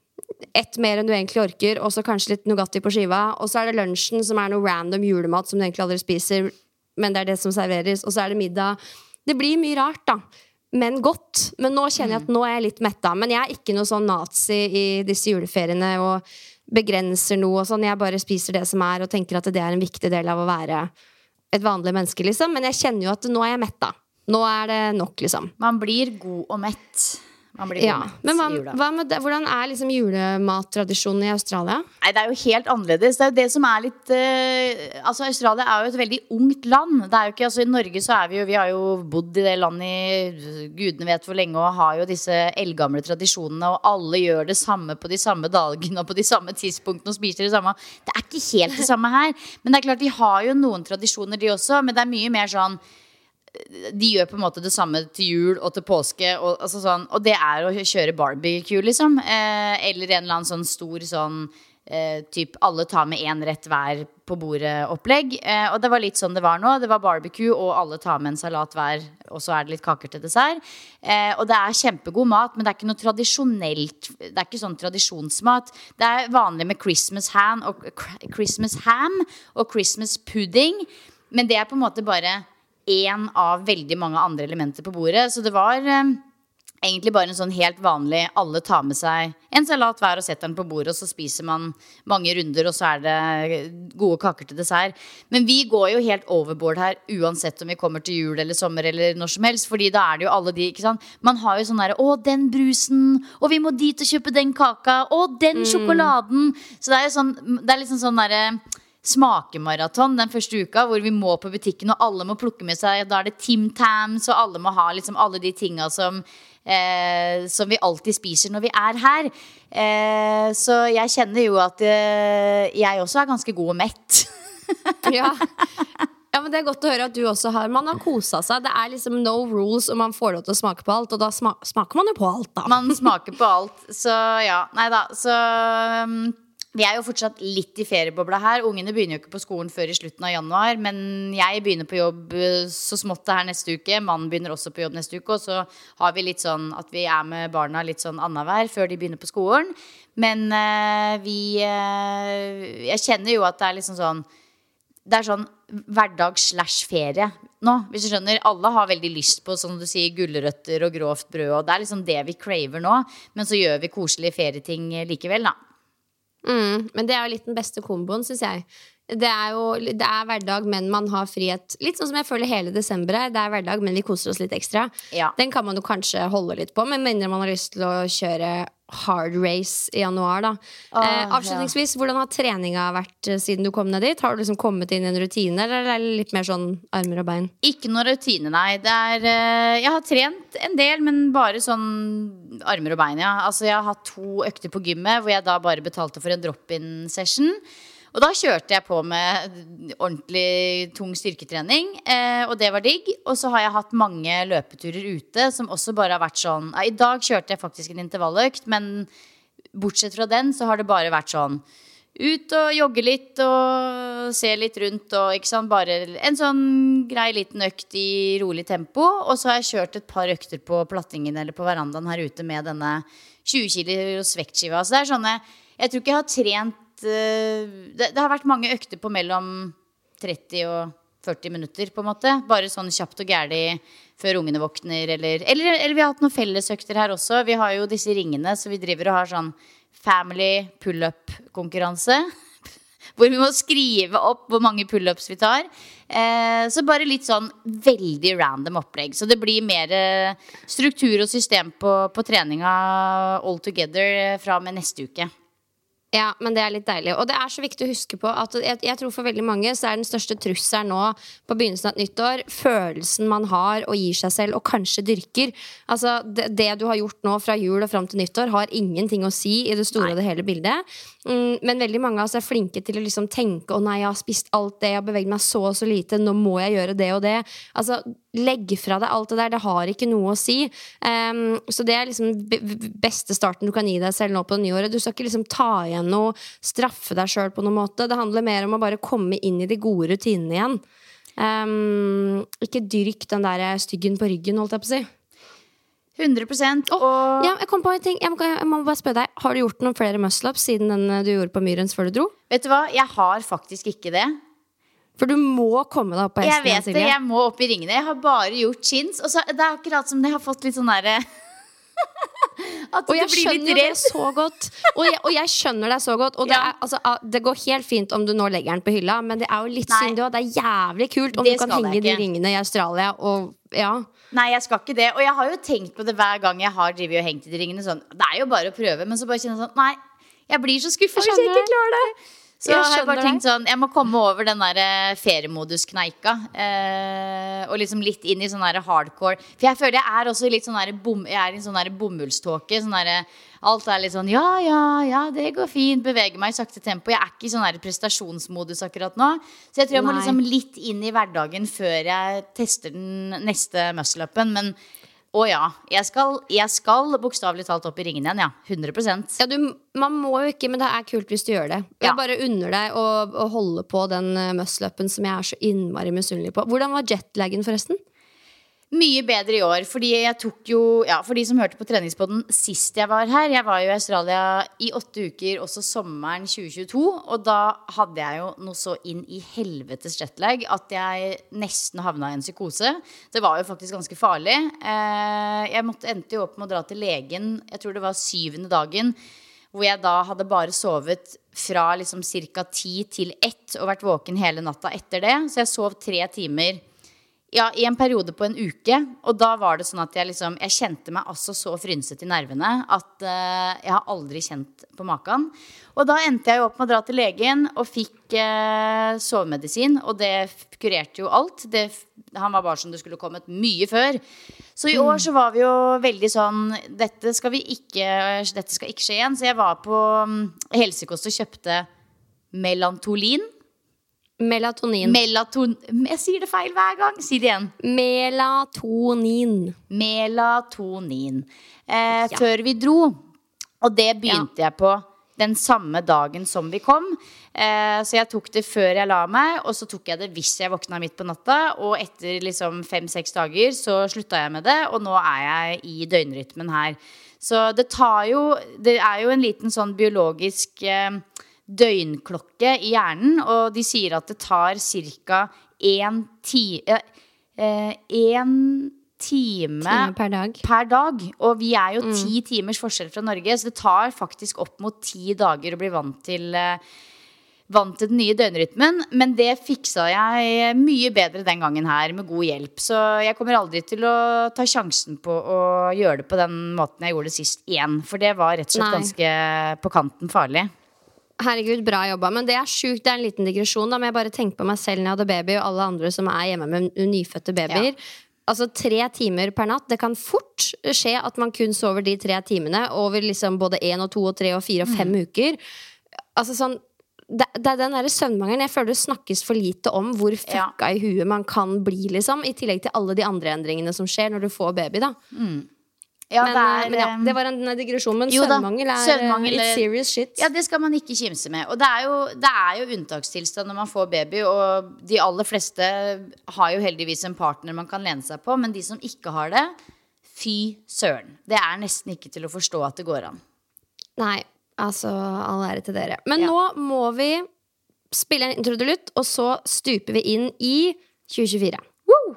ett mer enn du egentlig orker, og så kanskje litt Nugatti på skiva. Og så er det lunsjen som er noe random julemat som du egentlig aldri spiser, men det er det som serveres. Og så er det middag. Det blir mye rart, da. Men godt. Men nå kjenner jeg at nå er jeg litt metta. Men jeg er ikke noe sånn nazi i disse juleferiene og begrenser noe og sånn. Jeg bare spiser det som er, og tenker at det er en viktig del av å være et vanlig menneske, liksom. Men jeg kjenner jo at nå er jeg metta. Nå er det nok, liksom. Man blir god og mett. Man blir god Ja, og mett men hva, i jula. hva med det? Hvordan er liksom julemattradisjonen i Australia? Nei, det er jo helt annerledes. Det er jo det som er litt eh, Altså, Australia er jo et veldig ungt land. Det er jo ikke, altså I Norge så er vi jo Vi har jo bodd i det landet i gudene vet hvor lenge, og har jo disse eldgamle tradisjonene, og alle gjør det samme på de samme dagene og på de samme tidspunktene og spiser det samme. Det er ikke helt det samme her. Men det er klart, de har jo noen tradisjoner, de også, men det er mye mer sånn de gjør på en måte det samme til jul og til påske og, altså sånn, og det er å kjøre barbecue liksom eh, eller en eller annen sånn stor sånn eh, typ alle tar med en rett hver på bordet opplegg eh, og det var litt sånn det var nå. Det var barbecue og alle tar med en salat hver, og så er det litt kaker til dessert eh, og det er kjempegod mat, men det er ikke noe tradisjonelt. Det er ikke sånn tradisjonsmat. Det er vanlig med Christmas ham og, Christmas ham og Christmas pudding, men det er på en måte bare en av veldig mange andre elementer på bordet. Så det var eh, egentlig bare en sånn helt vanlig, alle tar med seg en salat hver og setter den på bordet, og så spiser man mange runder, og så er det gode kaker til dessert. Men vi går jo helt overboard her, uansett om vi kommer til jul eller sommer eller når som helst, fordi da er det jo alle de, ikke sant? Man har jo sånn der, å, den brusen, og vi må dit og kjøpe den kaka, og den sjokoladen. Så det er jo sånn, det er liksom sånn der smakemaraton den første uka, hvor vi må på butikken og alle må plukke med seg, da er det Tim Tams, og alle må ha liksom alle de tingene som eh, som vi alltid spiser når vi er her eh, så jeg kjenner jo at eh, jeg også er ganske god og mett. Ja. Ja, men det er godt å høre at du også har. Man har koset seg. Det er liksom no rules, og man får lov til å smake på alt, og da sma- smaker man jo på alt da. Man smaker på alt, så ja, nei da, så um, vi er jo fortsatt litt i feriebobla her. Ungene begynner jo ikke på skolen før i slutten av januar, men jeg begynner på jobb så smått det her neste uke. Mannen begynner også på jobb neste uke, og så har vi litt sånn at vi er med barna litt sånn annenhver før de begynner på skolen. Men uh, vi uh, jeg kjenner jo at det er liksom sånn det er sånn hverdag slash ferie nå, hvis du skjønner. Alle har veldig lyst på, som du sier, gulrøtter og grovt brød, og det er liksom det vi craver nå. Men så gjør vi koselige ferieting likevel da. Mm, men det er jo litt den beste komboen, synes jeg. Det er jo det er hverdag, men man har frihet. Litt sånn som jeg føler hele desember er. Det er hverdag, men vi koser oss litt ekstra. Ja. Den kan man jo kanskje holde litt på, men mindre man har lyst til å kjøre hard race i januar da. Åh, eh, Avslutningsvis, ja. Hvordan har treninga vært eh, siden du kom ned dit? Har du liksom kommet inn i en rutine, eller er det litt mer sånn armer og bein? Ikke noe rutine, nei. Det er, uh, jeg har trent en del, men bare sånn armer og bein, ja. Altså, jeg har hatt to økter på gymmet, hvor jeg da bare betalte for en drop-in session. Og da kjørte jeg på med ordentlig tung styrketrening, eh, og det var digg. Og så har jeg hatt mange løpeturer ute, som også bare har vært sånn ja, i dag kjørte jeg faktisk en intervalløkt, men bortsett fra den så har det bare vært sånn ut og jogge litt og se litt rundt og ikke sant, bare en sånn grei liten økt i rolig tempo. Og så har jeg kjørt et par økter på plattingen eller på verandaen her ute med denne tjue kilos vektskiva. Så det er sånne, jeg tror ikke jeg har trent det, det har vært mange økter på mellom tretti og førti minutter på en måte. Bare sånn kjapt og gærlig før ungene våkner. Eller, eller, eller vi har hatt noen fellesøkter her også. Vi har jo disse ringene, så vi driver og har sånn family pull-up-konkurranse. Hvor vi må skrive opp hvor mange pull-ups vi tar. Eh, så bare litt sånn veldig random opplegg. Så det blir mer struktur og system på, på treninga all together fra og med neste uke. Ja, men det er litt deilig. Og det er så viktig å huske på at jeg, jeg tror for veldig mange så er den største trusselen nå på begynnelsen av et nytt år følelsen man har og gir seg selv og kanskje dyrker. Altså det, det du har gjort nå fra jul og frem til nyttår har ingenting å si i det store og det hele bildet. Mm, men veldig mange av oss er flinke til å liksom tenke å nei, jeg har spist alt det, jeg har beveget meg så og så lite, nå må jeg gjøre det og det. Altså legg fra deg alt det der, det har ikke noe å si. Um, så det er liksom b- beste starten du kan gi deg selv nå på det nye året. Du skal ikke liksom ta igjen noe, straffe deg selv på noen måte. Det handler mer om å bare komme inn i de gode rutinene igjen. Um, ikke dyrk den der styggen på ryggen, holdt jeg på å si. hundre prosent. Og ja, jeg kom på en ting, jeg må, jeg må bare spørre deg, har du gjort noen flere muscle-ups siden den du gjorde på Myrens før du dro? vet du hva, jeg har faktisk ikke det. For du må komme deg opp på hesten. Jeg vet det, jeg må opp i ringene. Jeg har bare gjort chins. Og så, det er akkurat som det har fått litt sånn der at og jeg det blir skjønner litt det så godt. Og jeg, og jeg skjønner det så godt. Og det, Ja. er, altså, det går helt fint om du nå legger den på hylla, men det er jo litt Nei. synd også. Det er jævlig kult om Det du kan skal jeg henge de ikke. ringene i Australia. Og ja Nei, jeg skal ikke det. Og jeg har jo tenkt på det hver gang jeg har drivet og hengt i de ringene. Sånn, det er jo bare å prøve. Men så bare kjenner jeg sånn, nei, jeg blir så skuffet hvis jeg ikke klarer det. Så Jeg har jeg bare skjønner tenkt sånn, jeg må komme over den der eh, feriemoduskneika eh, og liksom litt inn i sånn der hardcore. For jeg føler jeg er også litt sånn der bom, jeg er i en sånn der bomullståke. Sånn der, alt er litt sånn, ja, ja, ja, det går fint. Beveger meg i sakte tempo. Jeg er ikke i sånn der prestasjonsmodus akkurat nå. Så jeg tror jeg må Nei. liksom litt inn i hverdagen før jeg tester den neste muscle-upen. Men å ja, jeg skal, jeg skal bokstavelig talt opp i ringen igjen, ja. hundre prosent. Ja, du, man må jo ikke, men det er kult hvis du gjør det. Jeg Ja. bare unner deg å, å holde på den uh, muscle-upen som jeg er så innmari misunnelig på. Hvordan var jetlaggen forresten? Mye bedre i år, fordi jeg tok jo, ja, for de som hørte på treningspodden sist jeg var her, jeg var jo i Australia i åtte uker, også sommeren tjue tjueto, og da hadde jeg jo noe så inn i helvetes jetlag at jeg nesten havna i en psykose. Det var jo faktisk ganske farlig. Eh, jeg måtte endte jo opp med å dra til legen, jeg tror det var syvende dagen, hvor jeg da hadde bare sovet fra liksom cirka ti til ett og vært våken hele natta etter det, så jeg sov tre timer Ja, i en periode på en uke. Og da var det sånn at jeg liksom Jeg kjente meg altså så frynset i nervene at uh, jeg har aldri kjent på maken. Og da endte jeg jo opp med å dra til legen og fikk uh, sovemedisin. Og det kurerte jo alt. det, Han var bare som det skulle kommet mye før. Så i år så var vi jo veldig sånn Dette skal vi ikke Dette skal ikke skje igjen. Så jeg var på um, Helsekost og kjøpte Melantolin. Melatonin. Melaton... Jeg sier det feil hver gang. Si det igjen. Melatonin. Melatonin. Eh, Før vi dro. Og det begynte jeg på den samme dagen som vi kom. Eh, så jeg tok det før jeg la meg, og så tok jeg det hvis jeg våkna midt på natta. Og etter liksom fem-seks dager så slutta jeg med det, og nå er jeg i døgnrytmen her. Så det tar jo Det er jo en liten sånn biologisk eh, døgnklokke i hjernen, og de sier at det tar cirka en ti, eh, en time, Time per dag. per dag. Og vi er jo ti timers forskjell fra Norge, så det tar faktisk opp mot ti dager å bli vant til eh, vant til den nye døgnrytmen. Men det fiksa jeg mye bedre den gangen her, med god hjelp. Så jeg kommer aldri til å ta sjansen på å gjøre det på den måten jeg gjorde det sist igjen. For det var rett og slett Nei. ganske på kanten farlig. Herregud, bra jobba. Men det er sjukt, det er en liten digresjon da. Men jeg bare tenker på meg selv når jeg hadde baby, og alle andre som er hjemme med nyfødte babyer. Altså tre timer per natt. Det kan fort skje at man kun sover de tre timene over liksom både en og to og tre og fire og fem mm. uker. Altså sånn det, det er den der søvnmangelen. Jeg føler det snakkes for lite om hvor fucka ja. i huet man kan bli, liksom. I tillegg til alle de andre endringene som skjer når du får baby, da. Mm. Ja, men, det, er, men ja, det var en digresjon. Men jo, søvnmangel er søvnmangel, it's serious shit. Ja, det skal man ikke kimse med. Og det er, jo, det er jo unntakstilstand når man får baby. Og de aller fleste har jo heldigvis en partner man kan lene seg på. Men de som ikke har det, fy søren. Det er nesten ikke til å forstå at det går an. Nei, altså all ære til dere. Men ja. nå må vi spille en introdutt, og så stuper vi inn i tjue tjuefire. Woo!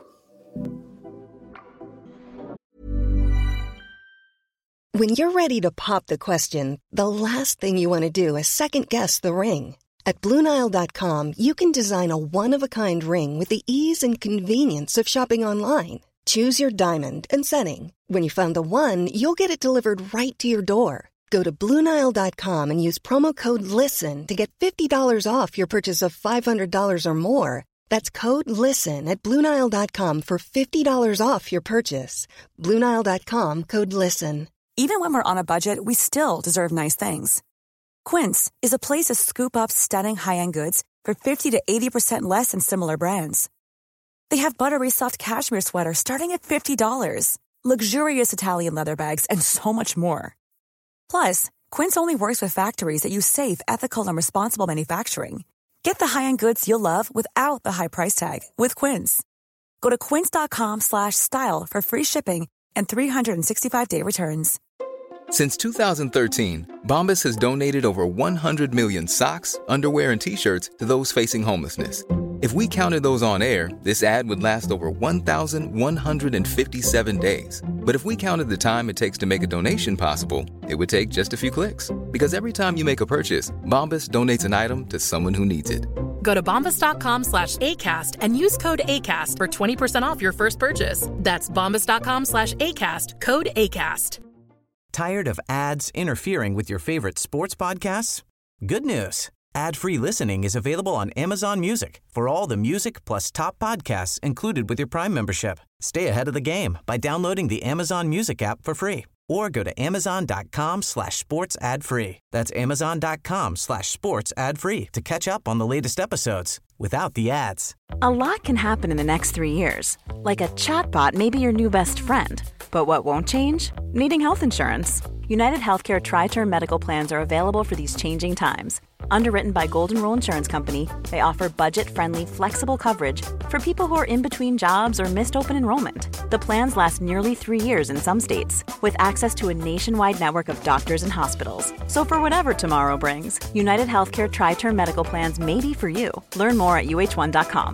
When you're ready to pop the question, the last thing you want to do is second-guess the ring. At Blue Nile dot com, you can design a one-of-a-kind ring with the ease and convenience of shopping online. Choose your diamond and setting. When you find the one, you'll get it delivered right to your door. Go to Blue Nile dot com and use promo code LISTEN to get fifty dollars off your purchase of five hundred dollars or more. That's code LISTEN at Blue Nile dot com for fifty dollars off your purchase. Blue Nile dot com, code LISTEN. Even when we're on a budget, we still deserve nice things. Quince is a place to scoop up stunning high-end goods for fifty to eighty percent less than similar brands. They have buttery soft cashmere sweaters starting at fifty dollars, luxurious Italian leather bags, and so much more. Plus, Quince only works with factories that use safe, ethical, and responsible manufacturing. Get the high-end goods you'll love without the high price tag with Quince. Go to quince dot com slash style for free shipping and three hundred sixty-five day returns. Since two thousand thirteen, Bombas has donated over one hundred million socks, underwear, and T-shirts to those facing homelessness. If we counted those on air, this ad would last over one thousand one hundred fifty-seven days. But if we counted the time it takes to make a donation possible, it would take just a few clicks. Because every time you make a purchase, Bombas donates an item to someone who needs it. Go to bombas dot com slash ACAST and use code ACAST for twenty percent off your first purchase. That's bombas dot com slash ACAST, code ACAST. Tired of ads interfering with your favorite sports podcasts? Good news. Ad-free listening is available on Amazon Music for all the music plus top podcasts included with your Prime membership. Stay ahead of the game by downloading the Amazon Music app for free or go to amazon dot com slash sports ad free. That's amazon dot com slash sports ad free to catch up on the latest episodes without the ads. A lot can happen in the next three years. Like a chatbot may be your new best friend. But what won't change? Needing health insurance. United Healthcare Tri-Term Medical Plans are available for these changing times. Underwritten by Golden Rule Insurance Company, they offer budget-friendly, flexible coverage for people who are in between jobs or missed open enrollment. The plans last nearly three years in some states, with access to a nationwide network of doctors and hospitals. So for whatever tomorrow brings, United Healthcare Tri-Term Medical Plans may be for you. Learn more at U H one dot com.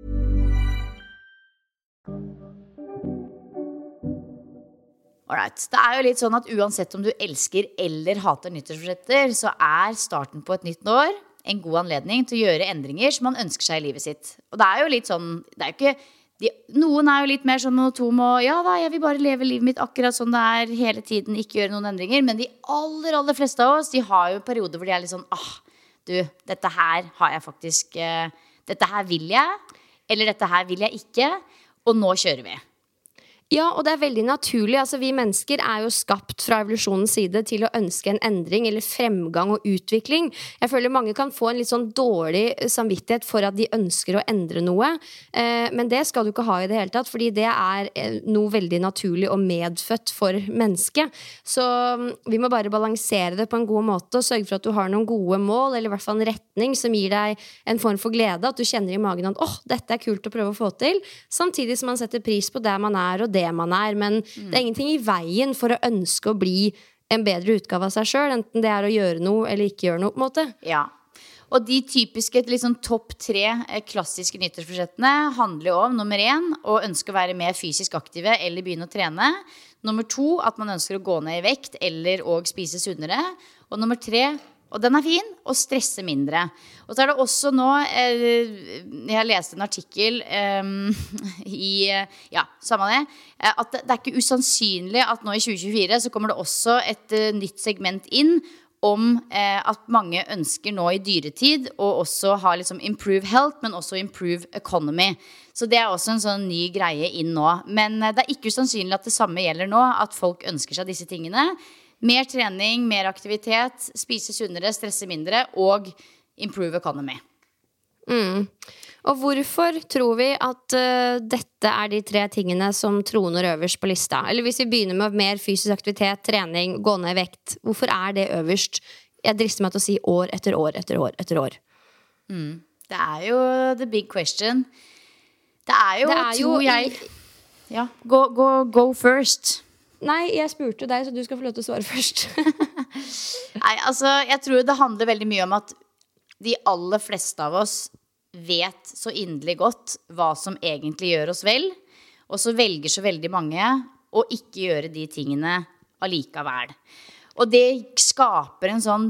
Alright, det er jo litt sånn at uansett om du elsker eller hater nyttårsforsetter, så er starten på et nytt år en god anledning til å gjøre endringer som man ønsker seg i livet sitt. Og det er jo litt sånn, det er jo ikke, de, noen er jo litt mer sånn monotom og ja da, jeg vil bare leve livet mitt akkurat sånn det er hele tiden, ikke gjøre noen endringer. Men de aller, aller fleste av oss, de har jo perioder hvor de er litt sånn, ah, du, dette her har jeg faktisk, eh, dette her vil jeg, eller dette her vil jeg ikke, og nå kjører vi. Ja, og det er veldig naturlig. Altså, vi mennesker er jo skapt fra evolusjonens side til å ønske en endring eller fremgang og utvikling. Jeg føler mange kan få en litt sånn dårlig samvittighet for at de ønsker å endre noe. Eh, men det skal du ikke ha i det hele tatt, fordi det er noe veldig naturlig og medfødt for mennesket. Så vi må bare balansere det på en god måte og sørge for at du har noen gode mål, eller i hvert fall en retning som gir deg en form for glede, at du kjenner i magen at åh, dette er kult å prøve å få til, samtidig som man setter pris på der man er og det man er, men mm. det er ingenting i veien for å ønske å bli en bedre utgave av seg selv, enten det er å gjøre noe eller ikke gjøre noe på en måte. Ja, og de typiske liksom, topp tre klassiske nyttårsforsettene handler jo om nummer én, å ønske å være mer fysisk aktive eller begynne å trene. Nummer to, at man ønsker å gå ned i vekt eller å spise sunnere. Og nummer tre, og den er fin, å stresse mindre. Og så er det også nå, eh, jeg leste en artikkel eh, i, ja, samme det, at det, det er ikke usannsynlig at nå i tjue tjuefire så kommer det også et uh, nytt segment inn om eh, at mange ønsker nå i dyretid å også ha liksom improve health, men også improve economy. Så det er også en sånn ny greie inn nå. Men eh, det er ikke usannsynlig at det samme gjelder nå, at folk ønsker seg disse tingene. Mer trening, mer aktivitet, spise sunnere, stresse mindre og improve economy. Mm. Og hvorfor tror vi at uh, dette er de tre tingene som troner øverst på lista? Eller hvis vi begynner med mer fysisk aktivitet, trening, gå ned i vekt, hvorfor er det øverst? Jeg drister meg til å si år etter år etter år etter år. Mm. Det er jo the big question. Det er jo, det er jo jeg... Ja, go, go, go first. Nei, jeg spurte deg, så du skal få lov til å svare først. Nei, altså, jeg tror det handler veldig mye om at de aller fleste av oss vet så inderlig godt hva som egentlig gjør oss vel, og så velger så veldig mange å ikke gjøre de tingene allikevel. Og det skaper en sånn,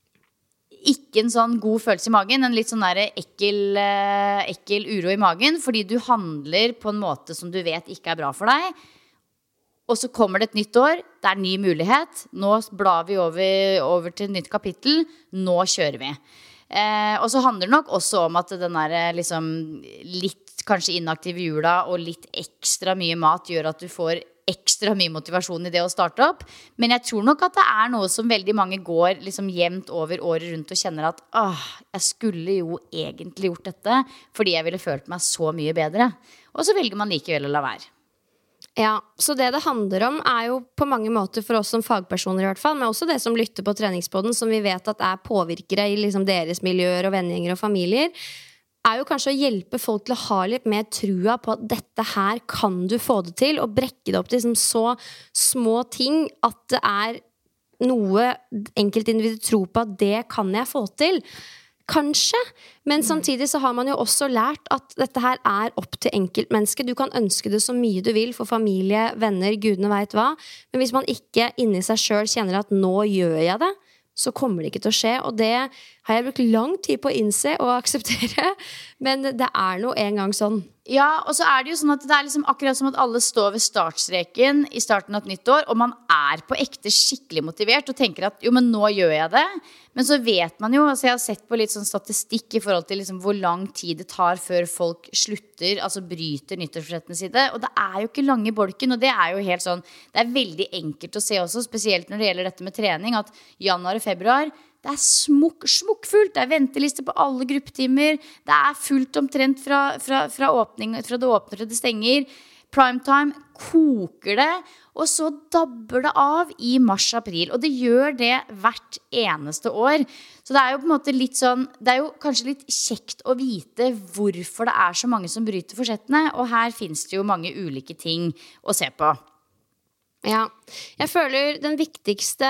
ikke en sånn god følelse i magen, en litt sånn der ekkel, ekkel uro i magen, fordi du handler på en måte som du vet ikke er bra for deg. Og så kommer det et nytt år, det er en ny mulighet, nå blar vi over, over til et nytt kapittel, nå kjører vi. Eh, og så handler det nok også om at den der liksom litt kanskje inaktive jula og litt ekstra mye mat gjør at du får ekstra mye motivasjon i det å starte opp. Men jeg tror nok at det er noe som veldig mange går liksom jevnt over året rundt og kjenner at åh, jeg skulle jo egentlig gjort dette fordi jeg ville følt meg så mye bedre. Og så velger man likevel å la være. Ja, så det det handler om er jo på mange måter for oss som fagpersoner i hvert fall, men også det som lytter på treningspodden, som vi vet at er påvirkere i liksom deres miljøer og vennegjenger og familier, er jo kanskje å hjelpe folk til å ha litt mer trua på at dette her kan du få det til, og brekke det opp til liksom så små ting at det er noe enkeltindividet tror på at det kan jeg få til. Kanskje, men samtidig så har man jo også lært at dette her er opp til enkeltmennesket. Du kan ønske det så mye du vil for familie, venner, gudene vet hva, men hvis man ikke inni seg selv kjenner at nå gjør jeg det, så kommer det ikke til å skje, og det har jeg brukt lang tid på å innse og akseptere, men det er nå en gang sånn. Ja, og så er det jo sånn at det er liksom akkurat som at alle står ved startstreken i starten av et nytt år, og man er på ekte skikkelig motivert og tenker at jo, men nå gjør jeg det. Men så vet man jo, altså jeg har sett på litt sånn statistikk i forhold til liksom hvor lang tid det tar før folk slutter, altså bryter nyttårsforsettene sine, og det er jo ikke lange bolken, og det er jo helt sånn, det er veldig enkelt å se også, spesielt når det gjelder dette med trening, at januar og februar, det er smukk, smukkfullt, det er venteliste på alle gruppetimer, det er fullt omtrent fra, fra, fra, åpning, fra det åpner til det stenger, primetime, koker det, og så dabber det av i mars-april, og det gjør det hvert eneste år. Så det er jo på en måte litt sånn, det er jo kanskje litt kjekt å vite hvorfor det er så mange som bryter forsettene, og her finnes det jo mange ulike ting å se på. Ja, jeg føler den viktigste,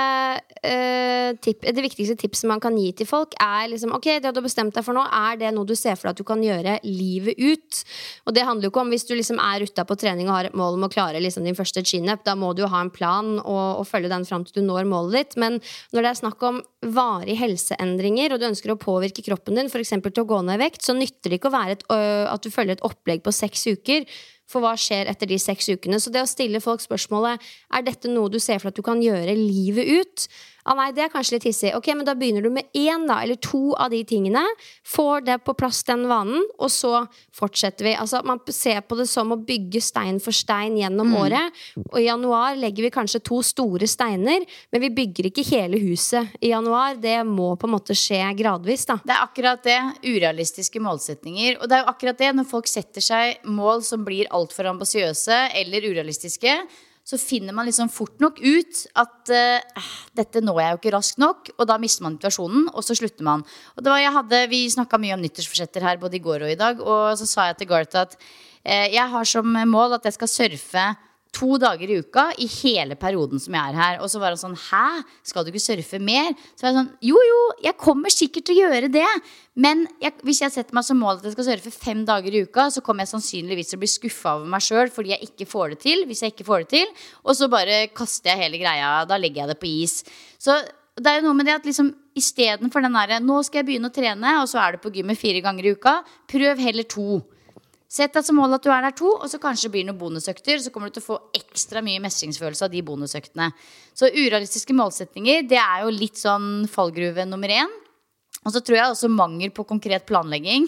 uh, tip, det viktigste tipset man kan gi til folk er liksom, ok, det du har bestemt deg for nå, er det noe du ser for deg at du kan gjøre livet ut? Og det handler jo ikke om hvis du liksom er ute på trening og har et mål om å klare liksom din første chin-up, da må du jo ha en plan og, og følge den frem til du når målet ditt, men når det er snakk om varige helseendringer, og du ønsker å påvirke kroppen din, for eksempel til å gå ned i vekt, så nytter det ikke å være et, uh, at du følger et opplegg på seks uker, for hva skjer etter de seks ukene. Så det å stille folk spørsmålet, er dette noe du ser for at du kan gjøre livet ut? Ah, nei, det er kanskje litt hissig. Ok, men da begynner du med en da, eller to av de tingene, får det på plass den vanen, og så fortsetter vi. Altså, man ser på det som å bygge stein for stein gjennom mm. året, og i januar legger vi kanskje to store steiner, men vi bygger ikke hele huset i januar. Det må på en måte skje gradvis da. Det er akkurat det, urealistiske målsetninger, og det er jo akkurat det når folk setter seg mål som blir alt for ambisiøse eller urealistiske, så finner man liksom fort nok ut at uh, dette når jeg jo ikke raskt nok, og da mister man motivasjonen, og så slutter man. Og det var jeg hadde, vi snakket mye om nyttårsforsetter her både i går og i dag, og så sa jeg til Garth at uh, jeg har som mål at jeg skal surfe to dager i uka i hele perioden som jeg er her. Og så var han sånn, hæ? Skal du ikke surfe mer? Så var jeg sånn, jo jo, jeg kommer sikkert til å gjøre det, men jeg, hvis jeg setter meg som mål at jeg skal surfe fem dager i uka, så kommer jeg sannsynligvis til å bli skuffet over meg selv, fordi jeg ikke får det til, hvis jeg ikke får det til, og så bare kaster jeg hele greia, da legger jeg det på is. Så det er jo noe med det at liksom, i stedet for den der, nå skal jeg begynne å trene, og så er du på gymmet fire ganger i uka, prøv heller to. Sett deg som mål at du er der to, og så kanskje blir det noen bonusøkter, så kommer du til å få ekstra mye mestringsfølelse av de bonusøktene. Så urealistiske målsetninger, det er jo litt sånn fallgruve nummer én. Og så tror jeg også mangel på konkret planlegging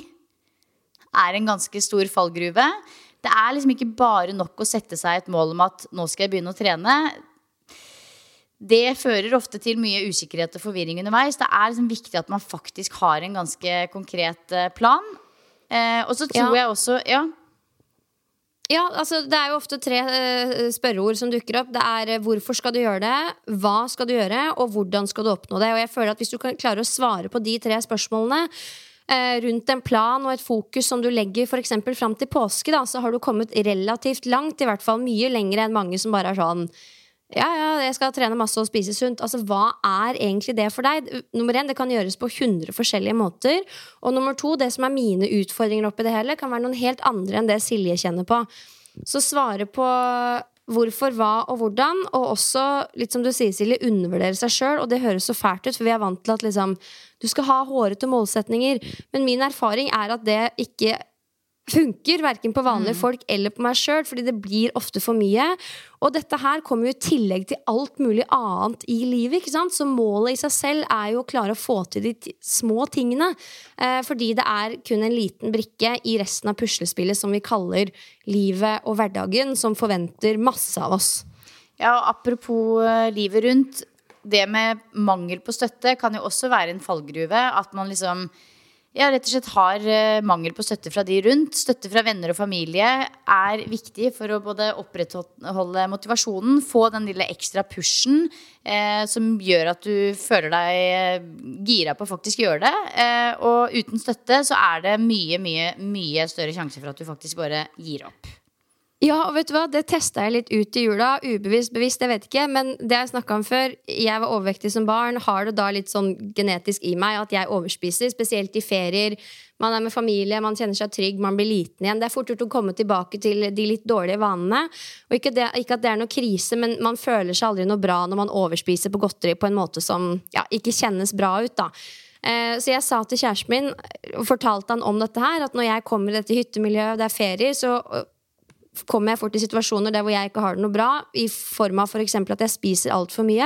er en ganske stor fallgruve. Det er liksom ikke bare nok å sette seg et mål om at nå skal jeg begynne å trene. Det fører ofte til mye usikkerhet og forvirring underveis. Det er liksom viktig at man faktisk har en ganske konkret plan. Eh, og så tror ja. jeg også ja. ja, altså det er jo ofte tre uh, spørreord som dukker opp. Det er uh, hvorfor skal du gjøre det, hva skal du gjøre, og hvordan skal du oppnå det. Og jeg føler at hvis du kan klare å svare på de tre spørsmålene uh, rundt en plan og et fokus som du legger for eksempel frem til påske da, så har du kommet relativt langt, i hvert fall mye lenger enn mange som bare er sånn Ja, ja, jeg skal trene masse og spise sunt. Altså, hva er egentlig det for deg? Nummer én, det kan gjøres på hundre forskjellige måter. Og nummer to, det som er mine utfordringer oppi det hele, kan være noen helt andre enn det Silje kjenner på. Så svare på hvorfor, hva og hvordan, og også, litt som du sier, Silje, undervurdere seg selv, og det høres så fælt ut, for vi er vant til at liksom, du skal ha hårete målsetninger, men min erfaring er at det ikke funker, hverken på vanlige mm. folk eller på meg selv, fordi det blir ofte for mye. Og dette her kommer jo i tillegg til alt mulig annet i livet, ikke sant? Så målet i seg selv er jo å klare å få til de t- små tingene, eh, fordi det er kun en liten brikke i resten av puslespillet som vi kaller livet og hverdagen, som forventer masse av oss. Ja, og apropos uh, livet rundt, det med mangel på støtte kan jo også være en fallgruve, at man liksom Ja, rett og slett har uh, mangel på støtte fra de rundt. Støtte fra venner og familie er viktig for å både opprettholde motivasjonen, få den lille ekstra pushen eh, som gjør at du føler deg eh, gira på å faktisk gjøre det. Eh, og uten støtte så er det mye, mye, mye større sjanse for at du faktisk bare gir opp. Ja, og vet du hva? Det testet jeg litt ut i jula, ubevisst, bevisst, jeg vet ikke, men det jeg snakket om før, jeg var overvektig som barn, har det da litt sånn genetisk i meg at jeg overspiser, spesielt i ferier, man er med familie, man kjenner seg trygg, man blir liten igjen, det er fort gjort å komme tilbake til de litt dårlige vanene, og ikke, det, ikke at det er noe krise, men man føler seg aldri noe bra når man overspiser på godteri på en måte som ja, ikke kjennes bra ut da. Så jeg sa til kjæresten min, og fortalte han om dette her, at når jeg kommer i dette hyttemiljøet, det er ferier, så kommer jeg fort i situasjoner der hvor jeg ikke har det noe bra, i form av for eksempel at jeg spiser alt for mye.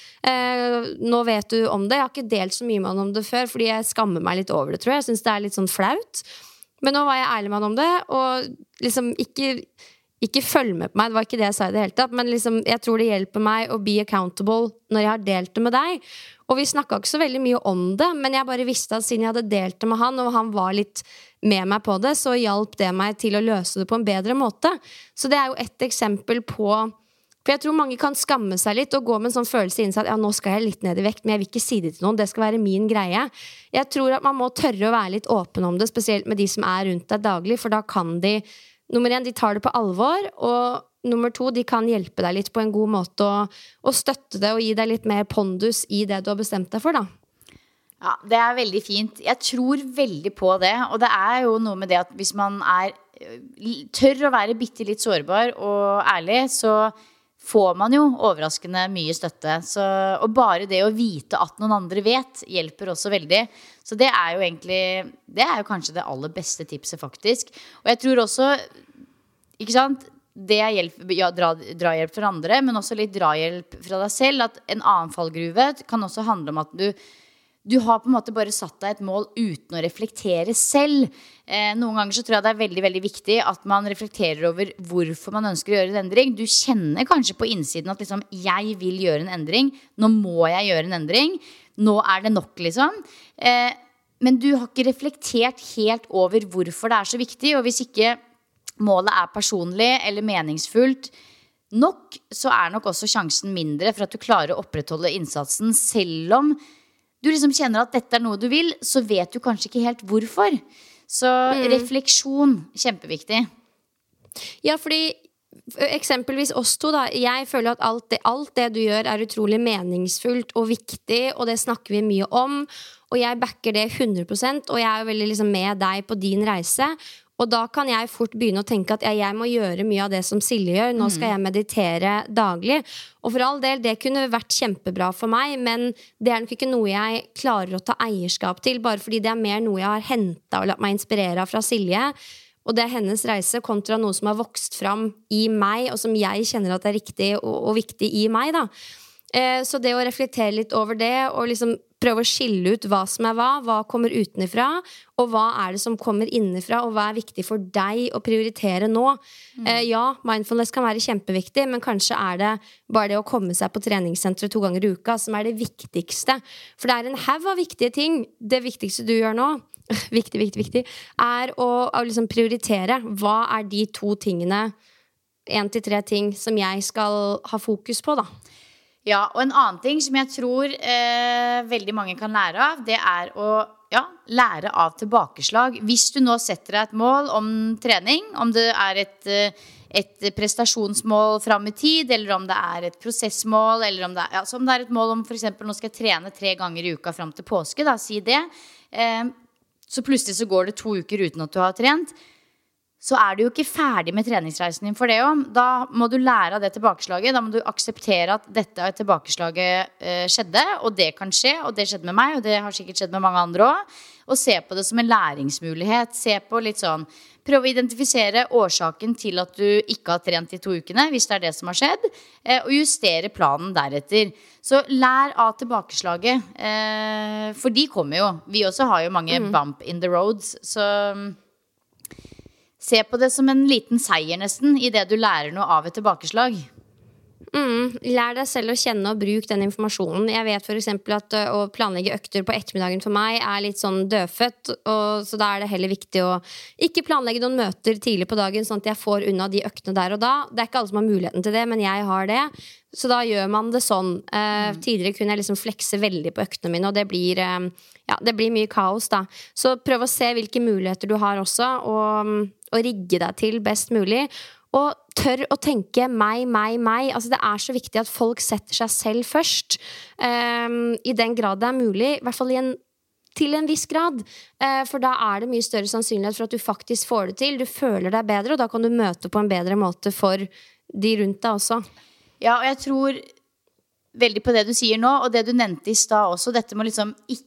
Eh, nå vet du om det. Jeg har ikke delt så mye med han om det før, fordi jeg skammer meg litt over det, tror jeg. Jeg synes det er litt sånn flaut. Men nå var jeg ærlig med han om det, og liksom ikke, ikke følg med på meg. Det var ikke det jeg sa i det hele tatt, men liksom, jeg tror det hjelper meg å be accountable når jeg har delt det med deg. Og vi snakket ikke så veldig mye om det, men jeg bare visste at siden jeg hadde delt det med han, og han var litt med meg på det, så hjalp det meg til å løse det på en bedre måte. Så det er jo et eksempel på, for jeg tror mange kan skamme seg litt og gå med en sånn følelse innsett, ja, nå skal jeg litt ned i vekt, men jeg vil ikke si det til noen, det skal være min greie. Jeg tror at man må tørre å være litt åpen om det, spesielt med de som er rundt deg daglig, for da kan de, nummer en, de tar det på alvor, og nummer to, de kan hjelpe deg litt på en god måte og, og støtte det og gi deg litt mer pondus i det du har bestemt deg for da. Ja, det er veldig fint. Jeg tror veldig på det, og det er jo noe med det at hvis man er tør å være bitte litt sårbar og ærlig, så får man jo overraskende mye støtte. Så, og bare det å vite at noen andre vet, hjelper også veldig. Så det er jo egentlig, det er jo kanskje det aller beste tipset faktisk. Og jeg tror også, ikke sant, det er hjelp, ja, dra, drahjelp for andre, men også litt drahjelp fra deg selv, at en annen fallgruve kan også handle om at du Du har på en måte bare satt deg et mål uten å reflektere selv. Eh, noen ganger så tror jeg det er veldig, veldig viktig at man reflekterer over hvorfor man ønsker å gjøre en endring. Du kjenner kanskje på innsiden at liksom, jeg vil gjøre en endring. Nå må jeg gjøre en endring. Nå er det nok, liksom. Eh, men du har ikke reflektert helt over hvorfor det er så viktig. Og hvis ikke målet er personlig eller meningsfullt nok, så er nok også sjansen mindre for at du klarer å opprettholde innsatsen, selv om du liksom kjenner at dette er noe du vil, så vet du kanskje ikke helt hvorfor. Så mm. refleksjon, kjempeviktig. Ja, fordi eksempelvis oss to da, jeg føler at alt det, alt det du gjør er utrolig meningsfullt og viktig, og det snakker vi mye om, og jeg backer det hundre prosent, og jeg er jo veldig liksom med deg på din reise, og da kan jeg fort begynne å tenke at ja, jeg må gjøre mye av det som Silje gjør. Nå skal jeg meditere daglig. Og for all del, det kunne vært kjempebra for meg, men det er nok ikke noe jeg klarer å ta eierskap til, bare fordi det er mer noe jeg har hentet og latt meg inspirere av fra Silje. Og det er hennes reise kontra noe som har vokst fram i meg, og som jeg kjenner at er riktig og, og viktig i meg da. Eh, så det å reflektere litt over det, og liksom prøve å skille ut hva som er hva, hva kommer utenifra, og hva er det som kommer innifra, og hva er viktig for deg å prioritere nå. Mm. Eh, ja, mindfulness kan være kjempeviktig, men kanskje er det bare det å komme seg på treningssenteret to ganger i uka som er det viktigste. For det er en haug av viktige ting. Det viktigste du gjør nå, viktig, viktig, viktig, er å, å liksom prioritere. Hva er de to tingene, en til tre ting, som jeg skal ha fokus på da? Ja, og en annen ting som jeg tror eh, veldig mange kan lære av, det er å ja, lære av tilbakeslag. Hvis du nå setter deg et mål om trening, om det er et, et prestasjonsmål frem i tid, eller om det er et prosessmål, eller om det er, ja, så om det er et mål om for eksempel, nå skal jeg trene tre ganger i uka frem til påske, da, si det. Eh, så plutselig så går det to uker uten at du har trent, så er du jo ikke ferdig med treningsreisen din for det også. Da må du lære av det tilbakeslaget. Da må du akseptere at dette tilbakeslaget eh, skjedde, og det kan skje, og det skjedde med meg, og det har sikkert skjedd med mange andre også. Og se på det som en læringsmulighet. Se på litt sånn, prøv å identifisere årsaken til at du ikke har trent i to ukene, hvis det er det som har skjedd, eh, og justere planen deretter. Så lær av tilbakeslaget, eh, for de kommer jo. Vi også har jo mange mm. bump in the roads, så se på det som en liten seier nesten i det du lærer noe av et tilbakeslag. Mm, lær deg selv å kjenne og bruk den informasjonen. Jeg vet for eksempel at uh, å planlegge økter på ettermiddagen for meg er litt sånn dødfødt, og så da er det heller viktig å ikke planlegge noen møter tidlig på dagen, sånn at jeg får unna de øktene der og da. Det er ikke alle som har muligheten til det, men jeg har det. Så da gjør man det sånn. Uh, mm. Tidligere kunne jeg liksom flekse veldig på øktene mine, og det blir, uh, ja, det blir mye kaos da. Så prøv å se hvilke muligheter du har også, og, og rigge deg til best mulig. Og tør å tenke meg, meg, meg. Altså det er så viktig at folk setter seg selv først. Um, I den grad det er mulig. I hvert fall i en, til en viss grad. Uh, for da er det mye større sannsynlighet for at du faktisk får det til. Du føler deg bedre, og da kan du møte på en bedre måte for de rundt deg også. Ja, og jeg tror veldig på det du sier nå, og det du nevnte i stad også. Dette må liksom ikke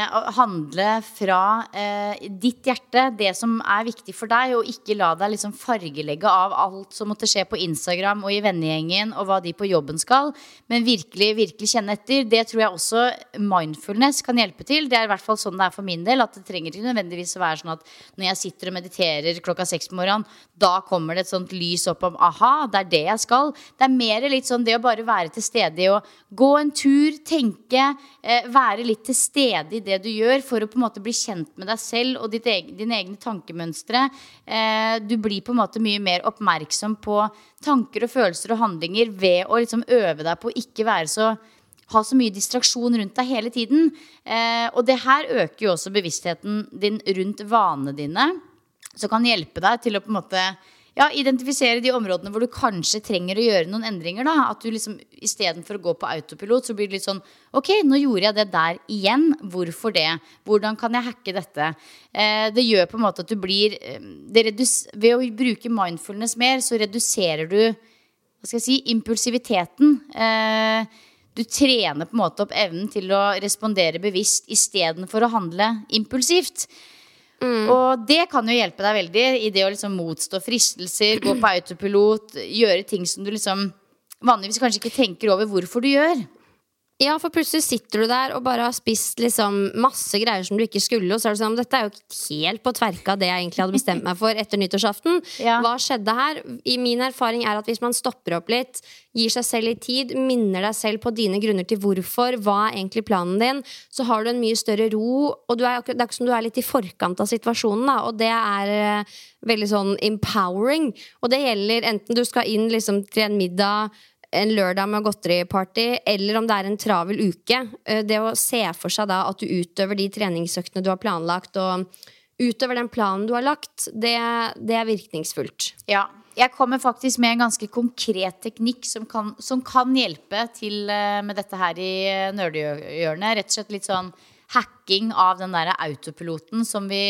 handle fra eh, ditt hjerte, det som er viktig for deg, og ikke la deg liksom fargelegge av alt som måtte skje på Instagram og i vennegjengen og hva de på jobben skal, men virkelig, virkelig kjenne etter. Det tror jeg også mindfulness kan hjelpe til. Det er i hvert fall sånn det er for min del, at det trenger ikke nødvendigvis å være sånn at når jeg sitter og mediterer klokka seks på morgenen, da kommer det et sånt lys opp om, aha, det er det jeg skal. Det er mer litt sånn det å bare være til stede og gå en tur, tenke, eh, være litt til stede i det du gjør, for å på en måte bli kjent med deg selv og ditt egen, dine egne tankemønstre. Eh, du blir på en måte mye mer oppmerksom på tanker og følelser og handlinger ved å liksom øve deg på å ikke være så, ha så mye distraksjon rundt deg hele tiden. Eh, og det her øker jo også bevisstheten din rundt vanene dine, så kan hjelpe deg til å på en måte ja, identifisere de områdene hvor du kanskje trenger å gjøre noen endringer da. At du liksom, i stedet for å gå på autopilot, så blir det litt sånn, ok, nå gjorde jeg det der igjen, hvorfor det? Hvordan kan jeg hacke dette? Eh, det gjør på en måte at du blir, det redus, ved å bruke mindfulness mer, så reduserer du, hva skal jeg si, impulsiviteten. Eh, du trener på en måte opp evnen til å respondere bevisst i stedet for å handle impulsivt. Mm. Og det kan jo hjelpe deg veldig i det å liksom motstå fristelser, gå på autopilot, gjøre ting som du liksom vanligvis kanskje ikke tenker over hvorfor du gjør. Ja, for plutselig sitter du der og bare har spist liksom masse greier som du ikke skulle, og så er det sånn, dette er jo helt på tverka det jeg egentlig hadde bestemt meg for etter nyttårsaften. Ja. Hva skjedde her? I min erfaring er at hvis man stopper opp litt, gir seg selv litt tid, minner deg selv på dine grunner til hvorfor, hva er egentlig planen din, så har du en mye større ro, og du er, det er ikke som du er litt i forkant av situasjonen da, og det er eh, veldig sånn empowering, og det gjelder enten du skal inn liksom til en middag en lørdag med godteriparty, eller om det er en travel uke. Det å se for seg da at du utøver de treningsøktene du har planlagt, og utøver den planen du har lagt, det, det er virkningsfullt. Ja, jeg kommer faktisk med en ganske konkret teknikk som kan, som kan hjelpe til med dette her i nerdehjørnet. Rett og slett litt sånn hacking av den der autopiloten som vi,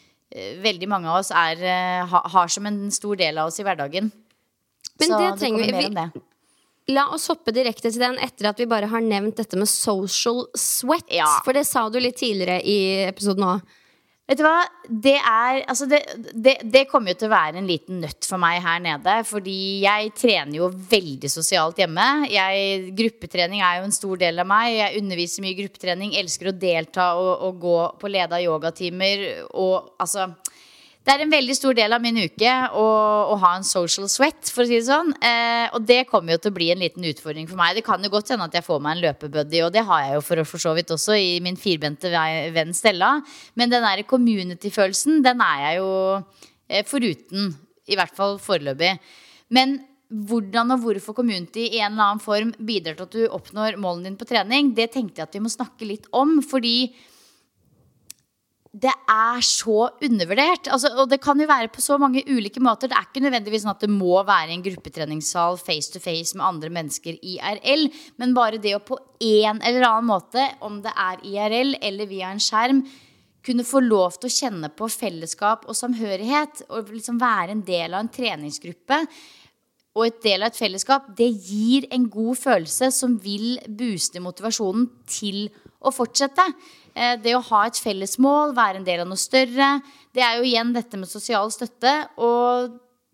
veldig mange av oss er, har som en stor del av oss i hverdagen. Men Så det trenger det kommer vi. mer om det. La oss hoppe direkte til den etter at vi bare har nevnt dette med social sweat. Ja. For det sa du litt tidligere i episoden også. Vet du hva? Det er, altså det, det, det kommer jo til å være en liten nøtt for meg her nede, fordi jeg trener jo veldig sosialt hjemme. Jeg, gruppetrening er jo en stor del av meg. Jeg underviser mye gruppetrening, elsker å delta og, og gå på leda yogatimer, og altså... Det er en veldig stor del av min uke å, å ha en social sweat, for å si det sånn. Eh, og det kommer jo til å bli en liten utfordring for meg. Det kan jo godt hende at jeg får meg en løpebuddy, og det har jeg jo for, for så vidt også i min firbente venn Stella. Men den der community-følelsen, den er jeg jo eh, foruten, i hvert fall foreløpig. Men hvordan og hvorfor community i en eller annen form bidrar til at du oppnår målen din på trening, det tenkte jeg at vi må snakke litt om, fordi det er så undervurdert. Altså, og det kan jo være på så mange ulike måter. Det er ikke nødvendigvis sånn at det må være en gruppetreningssal face to face med andre mennesker I R L, men bare det å på en eller annen måte, om det er I R L eller via en skjerm, kunne få lov til å kjenne på fellesskap og samhørighet, og liksom være en del av en treningsgruppe, og et del av et fellesskap, det gir en god følelse som vil booste motivasjonen til å fortsette. Det å ha et felles mål, være en del av noe større, det er jo igjen dette med sosial støtte, og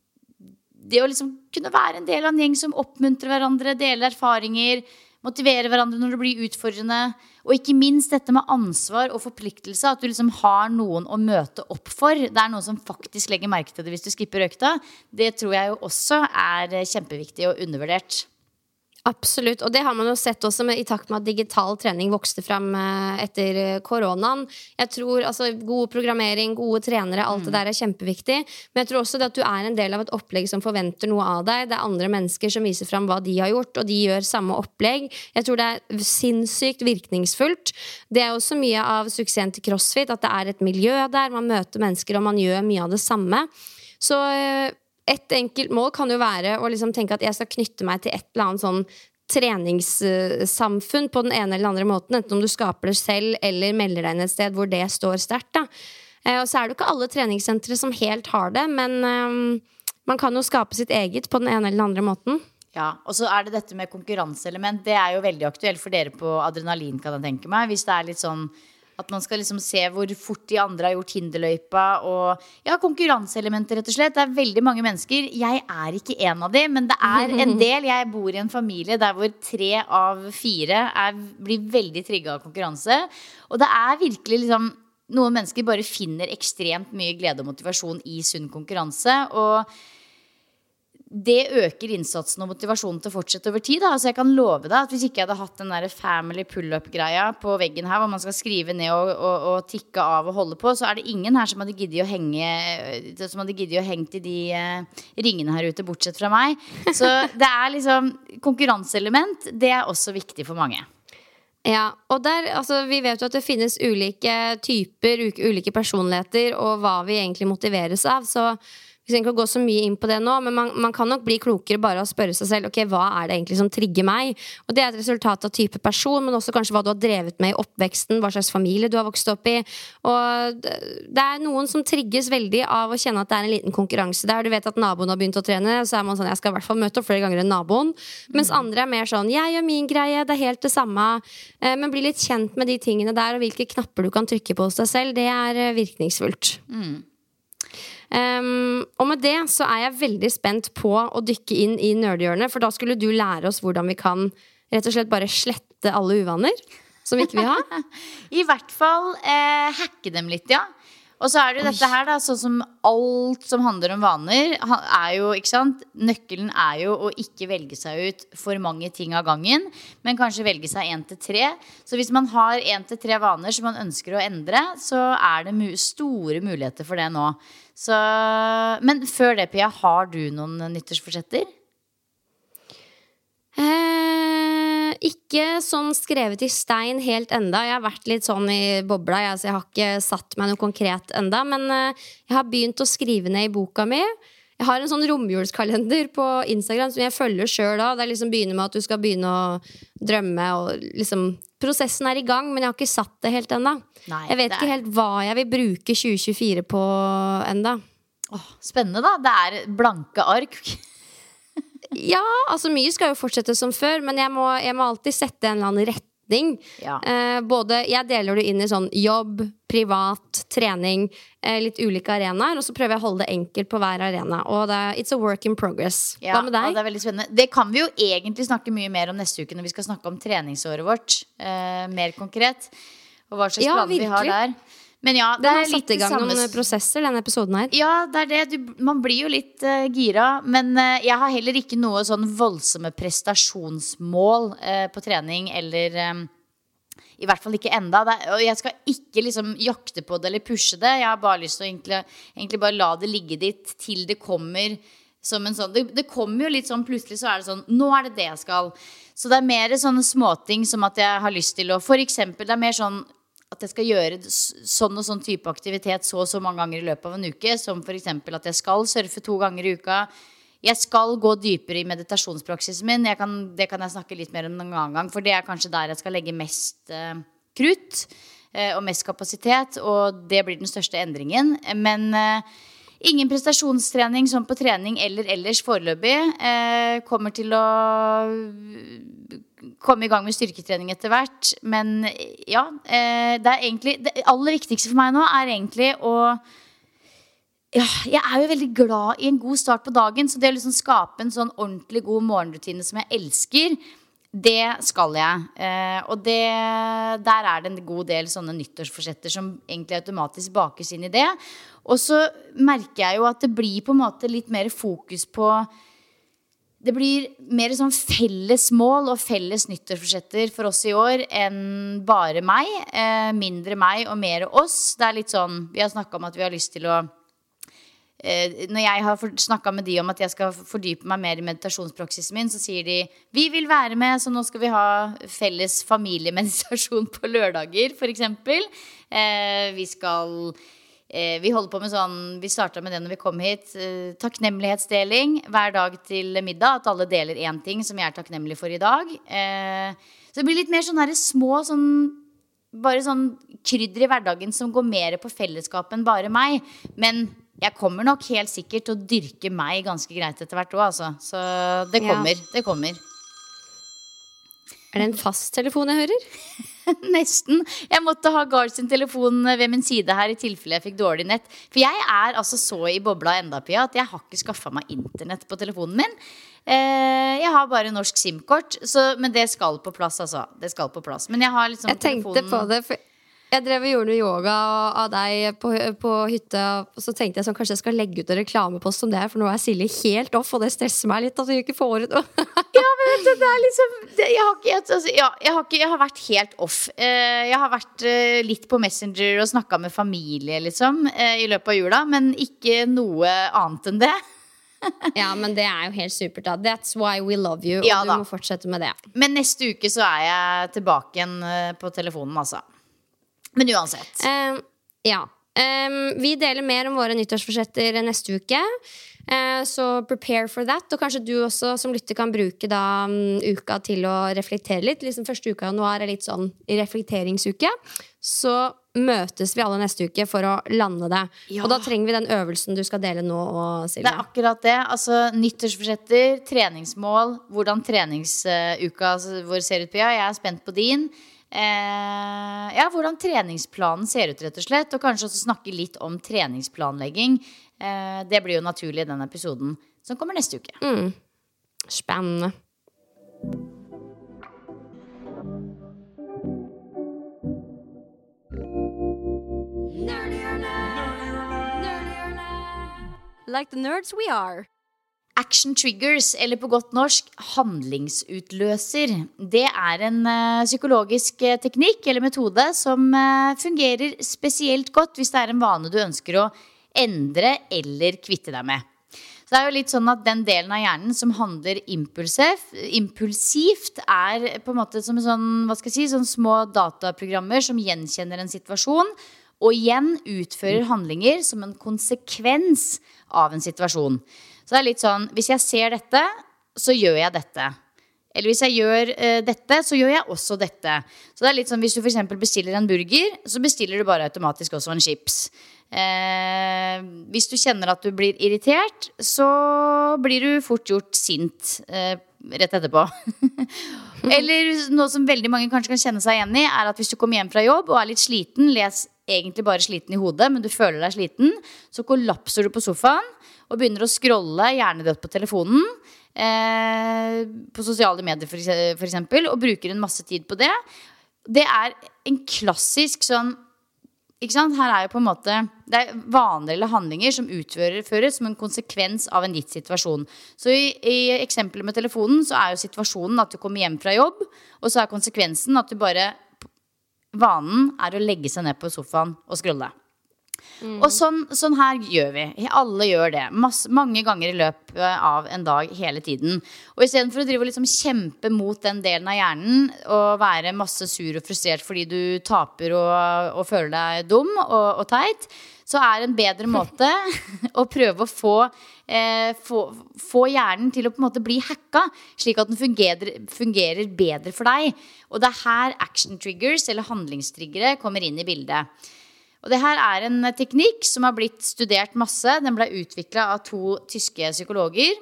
det å liksom kunne være en del av en gjeng som oppmuntrer hverandre, deler erfaringer, motiverer hverandre når det blir utfordrende, og ikke minst dette med ansvar og forpliktelse, at du liksom har noen å møte opp for. Det er noen som faktisk legger merke til det hvis du skipper økta. Det tror jeg jo også er kjempeviktig og undervurdert. Absolutt, og det har man jo sett også med, I takt med at digital trening vokste frem eh, etter koronaen. Jeg tror, altså, god programmering, gode trenere, alt mm. det der er kjempeviktig. Men jeg tror også det at du er en del av et opplegg som forventer noe av deg. Det er andre mennesker som viser frem hva de har gjort, og de gjør samme opplegg. Jeg tror det er sinnssykt virkningsfullt. Det er også mye av suksessen til CrossFit, at det er et miljø der, man møter mennesker, og man gjør mye av det samme. Så... Eh, Et enkelt mål kan jo være å liksom tenke at jeg skal knytte meg til et eller annet sånn treningssamfunn på den ene eller andre måten, enten om du skaper det selv eller melder deg inn et sted hvor det står sterkt da. Eh, og så er det jo ikke alle treningssentre som helt har det, men um, man kan jo skape sitt eget på den ene eller den andre måten. Ja, og så er det dette med konkurranseelement. Det er jo veldig aktuelt for dere på adrenalin, kan jeg tenke meg. Hvis det er litt sånn at man skal liksom se hvor fort de andre har gjort hinderløypa, og ja, konkurranseelementer rett og slett. Det er veldig mange mennesker. Jeg er ikke en av dem, men det er en del. Jeg bor I en familie der hvor tre av fire er, blir veldig trigget av konkurranse. Og det er virkelig liksom, noen mennesker bare finner ekstremt mye glede og motivasjon I sunn konkurranse, og det øker innsatsen og motivasjonen til å fortsette over tid da. Altså jeg kan love deg at hvis ikke jeg hadde hatt den der family pull-up-greia på veggen her, hvor man skal skrive ned og, og, og tikke av og holde på, så er det ingen her som hadde giddet å henge som hadde giddet å henge til de eh, ringene her ute, bortsett fra meg. Så det er liksom konkurranseelement, det er også viktig for mange. Ja, og der, altså, vi vet jo at det finnes ulike typer, ulike personligheter, og hva vi egentlig motiveres av, så vi skal ikke gå så mye inn på det nå, men man, man kan nok bli klokere bare å spørre seg selv, ok, hva er det egentlig som trigger meg? Og det er et resultat av type person, men også kanskje hva du har drevet med I oppveksten, hva slags familie du har vokst opp I. Og det er noen som trigges veldig av å kjenne at det er en liten konkurranse der. Du vet at naboen har begynt å trene, så er man sånn, jeg skal I hvert fall møte opp flere ganger enn naboen. Mens andre er mer sånn, jeg gjør min greie, det er helt det samme. Men bli litt kjent med de tingene der, og hvilke knapper du kan trykke på hos deg selv, det er virkningsfullt. Mm. Um, og med det så er jeg veldig spent på å dykke inn I nerdehjørnet, for da skulle du lære oss hvordan vi kan rett og slett bare slette alle uvaner som vi ikke vil ha. I hvert fall eh, hacke dem litt, ja. Og så er det jo dette her da, sånn som alt som handler om vaner er jo, ikke sant, nøkkelen er jo å ikke velge seg ut for mange ting av gangen, men kanskje velge seg en til tre. Så hvis man har en til tre vaner som man ønsker å endre, så er det mu- store muligheter for det nå. Så, men før det, Pia, har du noen nyttårsforsetter? Eh, ikke sånn skrevet I stein helt enda. Jeg har vært litt sånn I bobla, jeg, så jeg har ikke satt meg noe konkret enda. Men eh, jeg har begynt å skrive ned I boka mi. Jeg har en sånn romjulskalender på Instagram som jeg følger selv da. Det liksom begynner med at du skal begynne å drømme, og liksom prosessen er I gang, men jeg har ikke satt det helt enda. Nei, jeg vet ikke helt hva jeg vil bruke tjue tjuefire på enda. Åh, spennende da, det er blanke ark. Ja, altså mye skal jo fortsette som før, men jeg må, jeg må alltid sette en eller annen retning. Ja. Eh, både, jeg deler det inn I sånn jobb, privat, trening, eh, litt ulike arenaer, og så prøver jeg å holde det enkelt på hver arena. Og det er, it's a work in progress. Ja, hva med deg? Det er veldig spennende. Det kan vi jo egentlig snakke mye mer om neste uke når vi skal snakke om treningsåret vårt, eh, mer konkret, og hva slags ja, planer vi har der. Men ja, det Den er litt I gang samme... noen prosesser, denne episoden her. Ja, det er det. Du, man blir jo litt uh, gira, men uh, jeg har heller ikke noe sånn voldsomme prestasjonsmål uh, på trening, eller um, I hvert fall ikke enda. Det, og jeg skal ikke liksom jakte på det eller pushe det. Jeg har bare lyst til å egentlig, egentlig bare la det ligge dit til det kommer som en sånn, det, det kommer jo litt sånn, plutselig så er det sånn, nå er det det jeg skal. Så det er mer sånne småting som at jeg har lyst til å, for eksempel, det er mer sånn, at jeg skal gjøre sånn og sånn type aktivitet så og så mange ganger i løpet av en uke, som for eksempel at jeg skal surfe to ganger i uka. Jeg skal gå dypere i meditasjonspraksisen min. Jeg kan, det kan jeg snakke litt mer om en annen gang, for det er kanskje der jeg skal legge mest eh, krutt eh, og mest kapasitet, og det blir den største endringen. Men eh, ingen prestasjonstrening som på trening eller ellers foreløpig eh, kommer til å komme i gang med styrketrening etter hvert. Men ja, eh, det er egentlig det aller viktigste for meg nå er egentlig å ja, jeg er jo veldig glad i en god start på dagen, så det å liksom skape en sånn ordentlig god morgenrutine som jeg elsker, det skal jeg. Eh, og det, der er det en god del sånne nyttårsforsetter som egentlig automatisk bakes inn i det. Og så merker jeg jo at det blir på en måte litt mer fokus på det blir mer sånn felles mål og felles nyttårsforsetter for oss i år enn bare meg, eh, mindre meg og mer oss. Det er litt sånn, vi har snakket om at vi har lyst til å eh, når jeg har snakket med de om at jeg skal fordype meg mer i meditasjonspraksisen min, så sier de, vi vil være med, så nå skal vi ha felles familiemeditasjon på lørdager, for eksempel. Eh, vi skal Eh, vi holder på med sånn, vi startet med det når vi kom hit, eh, takknemlighetsdeling hver dag til middag, at alle deler en ting som jeg er takknemlig for i dag. Eh, så det blir litt mer sånne her små, sånn, bare sånn krydder i hverdagen som går mer på fellesskap enn bare meg. Men jeg kommer nok helt sikkert til å dyrke meg ganske greit etter hvert også, altså. Så det kommer, ja. det kommer. Er det en fast telefon jeg hører? Nesten. Jeg måtte ha Gard sin telefon ved min side her i tilfelle jeg fikk dårlig nett. For jeg er altså så i bobla enda, Pia, at jeg har ikke skaffet meg internett på telefonen min. Eh, jeg har bare norsk SIM-kort, så, men det skal på plass, altså. Det skal på plass. Men jeg har liksom Jeg tenkte telefonen... på det, for jeg drev og gjorde noe yoga av deg på, på hytta, og så tenkte jeg sånn, kanskje jeg skal legge ut en reklamepost om det her, for nå er Silje helt off, og det stresser meg litt at du ikke får ut. Ja, men vet du, det er liksom det, jeg, har ikke, altså, ja, jeg, har ikke, jeg har vært helt off. eh, Jeg har vært eh, litt på Messenger og snakket med familie liksom, eh, i løpet av jula, men ikke noe annet enn det. Ja, men det er jo helt supert da. That's why we love you, ja, og du da. må fortsette med det. Men neste uke så er jeg tilbake igjen eh, på telefonen, altså. Men uansett um, Ja um, vi deler mer om våre nyttårsforsetter neste uke, uh, så prepare for that. Og kanskje du også som lytter kan bruke da um, uka til å reflektere litt. Liksom første uka nå er det litt sånn i reflekteringsuke. Så møtes vi alle neste uke for å lande det, ja. Og da trenger vi den øvelsen du skal dele nå, Silje. Det er akkurat det, altså nyttårsforsetter, treningsmål, hvordan treningsuka vår ser ut, Pia. Jeg er spent på din. Eh, ja, hvordan treningsplanen ser ut rett og slett. Og kanskje også snakke litt om treningsplanlegging. eh, Det blir jo naturlig i den episoden som kommer neste uke. mm. Spennende. Like the nerds we are. Action triggers, eller på godt norsk handlingsutløser. Det er en uh, psykologisk uh, teknikk eller metode som uh, fungerer spesielt godt hvis det er en vane du ønsker å endre eller kvitte deg med. Så det er jo litt sånn at den delen av hjernen som handler impulsivt, impulsivt er på en måte som sånn, hva skal jeg si, sånn små dataprogrammer som gjenkjenner en situasjon og igjen utfører handlinger som en konsekvens av en situasjon. Så det er litt sånn, hvis jeg ser dette, så gjør jeg dette. Eller hvis jeg gjør uh, dette, så gjør jeg også dette. Så det er litt sånn, hvis du for eksempel bestiller en burger, så bestiller du bare automatisk også en chips. Eh, hvis du kjenner at du blir irritert, så blir du fort gjort sint eh, rett etterpå. Eller noe som veldig mange kanskje kan kjenne seg igjen i, er at hvis du kommer hjem fra jobb og er litt sliten, les egentlig bare sliten i hodet, men du føler deg sliten, så kollapser du på sofaen og begynner å scrolle hjernedødt på telefonen, eh, på sosiale medier for, for eksempel, og bruker en masse tid på det. Det er en klassisk sånn, ikke sant? Her er jo på en måte, det er vaner eller handlinger som utføres som en konsekvens av en gitt situasjon. Så i, i eksempelet med telefonen så er jo situasjonen at du kommer hjem fra jobb, og så er konsekvensen at du bare, vanen er å legge seg ned på sofaen og scrolle. Mm. Og sånn, sånn her gjør vi. Alle gjør det Masse, mange ganger i løpet av en dag hele tiden. Og i stedet for å drive og liksom kjempe mot den delen av hjernen og være masse sur og frustrert fordi du taper og, og føler deg dum og, og teit, så er en bedre måte å prøve å få, eh, få, få hjernen til å på en måte bli hacka, slik at den fungerer, fungerer bedre for deg. Og det er her action triggers eller handlingstriggere kommer inn i bildet. Og det her er en teknikk som har blitt studert masse. Den ble utviklet av to tyske psykologer.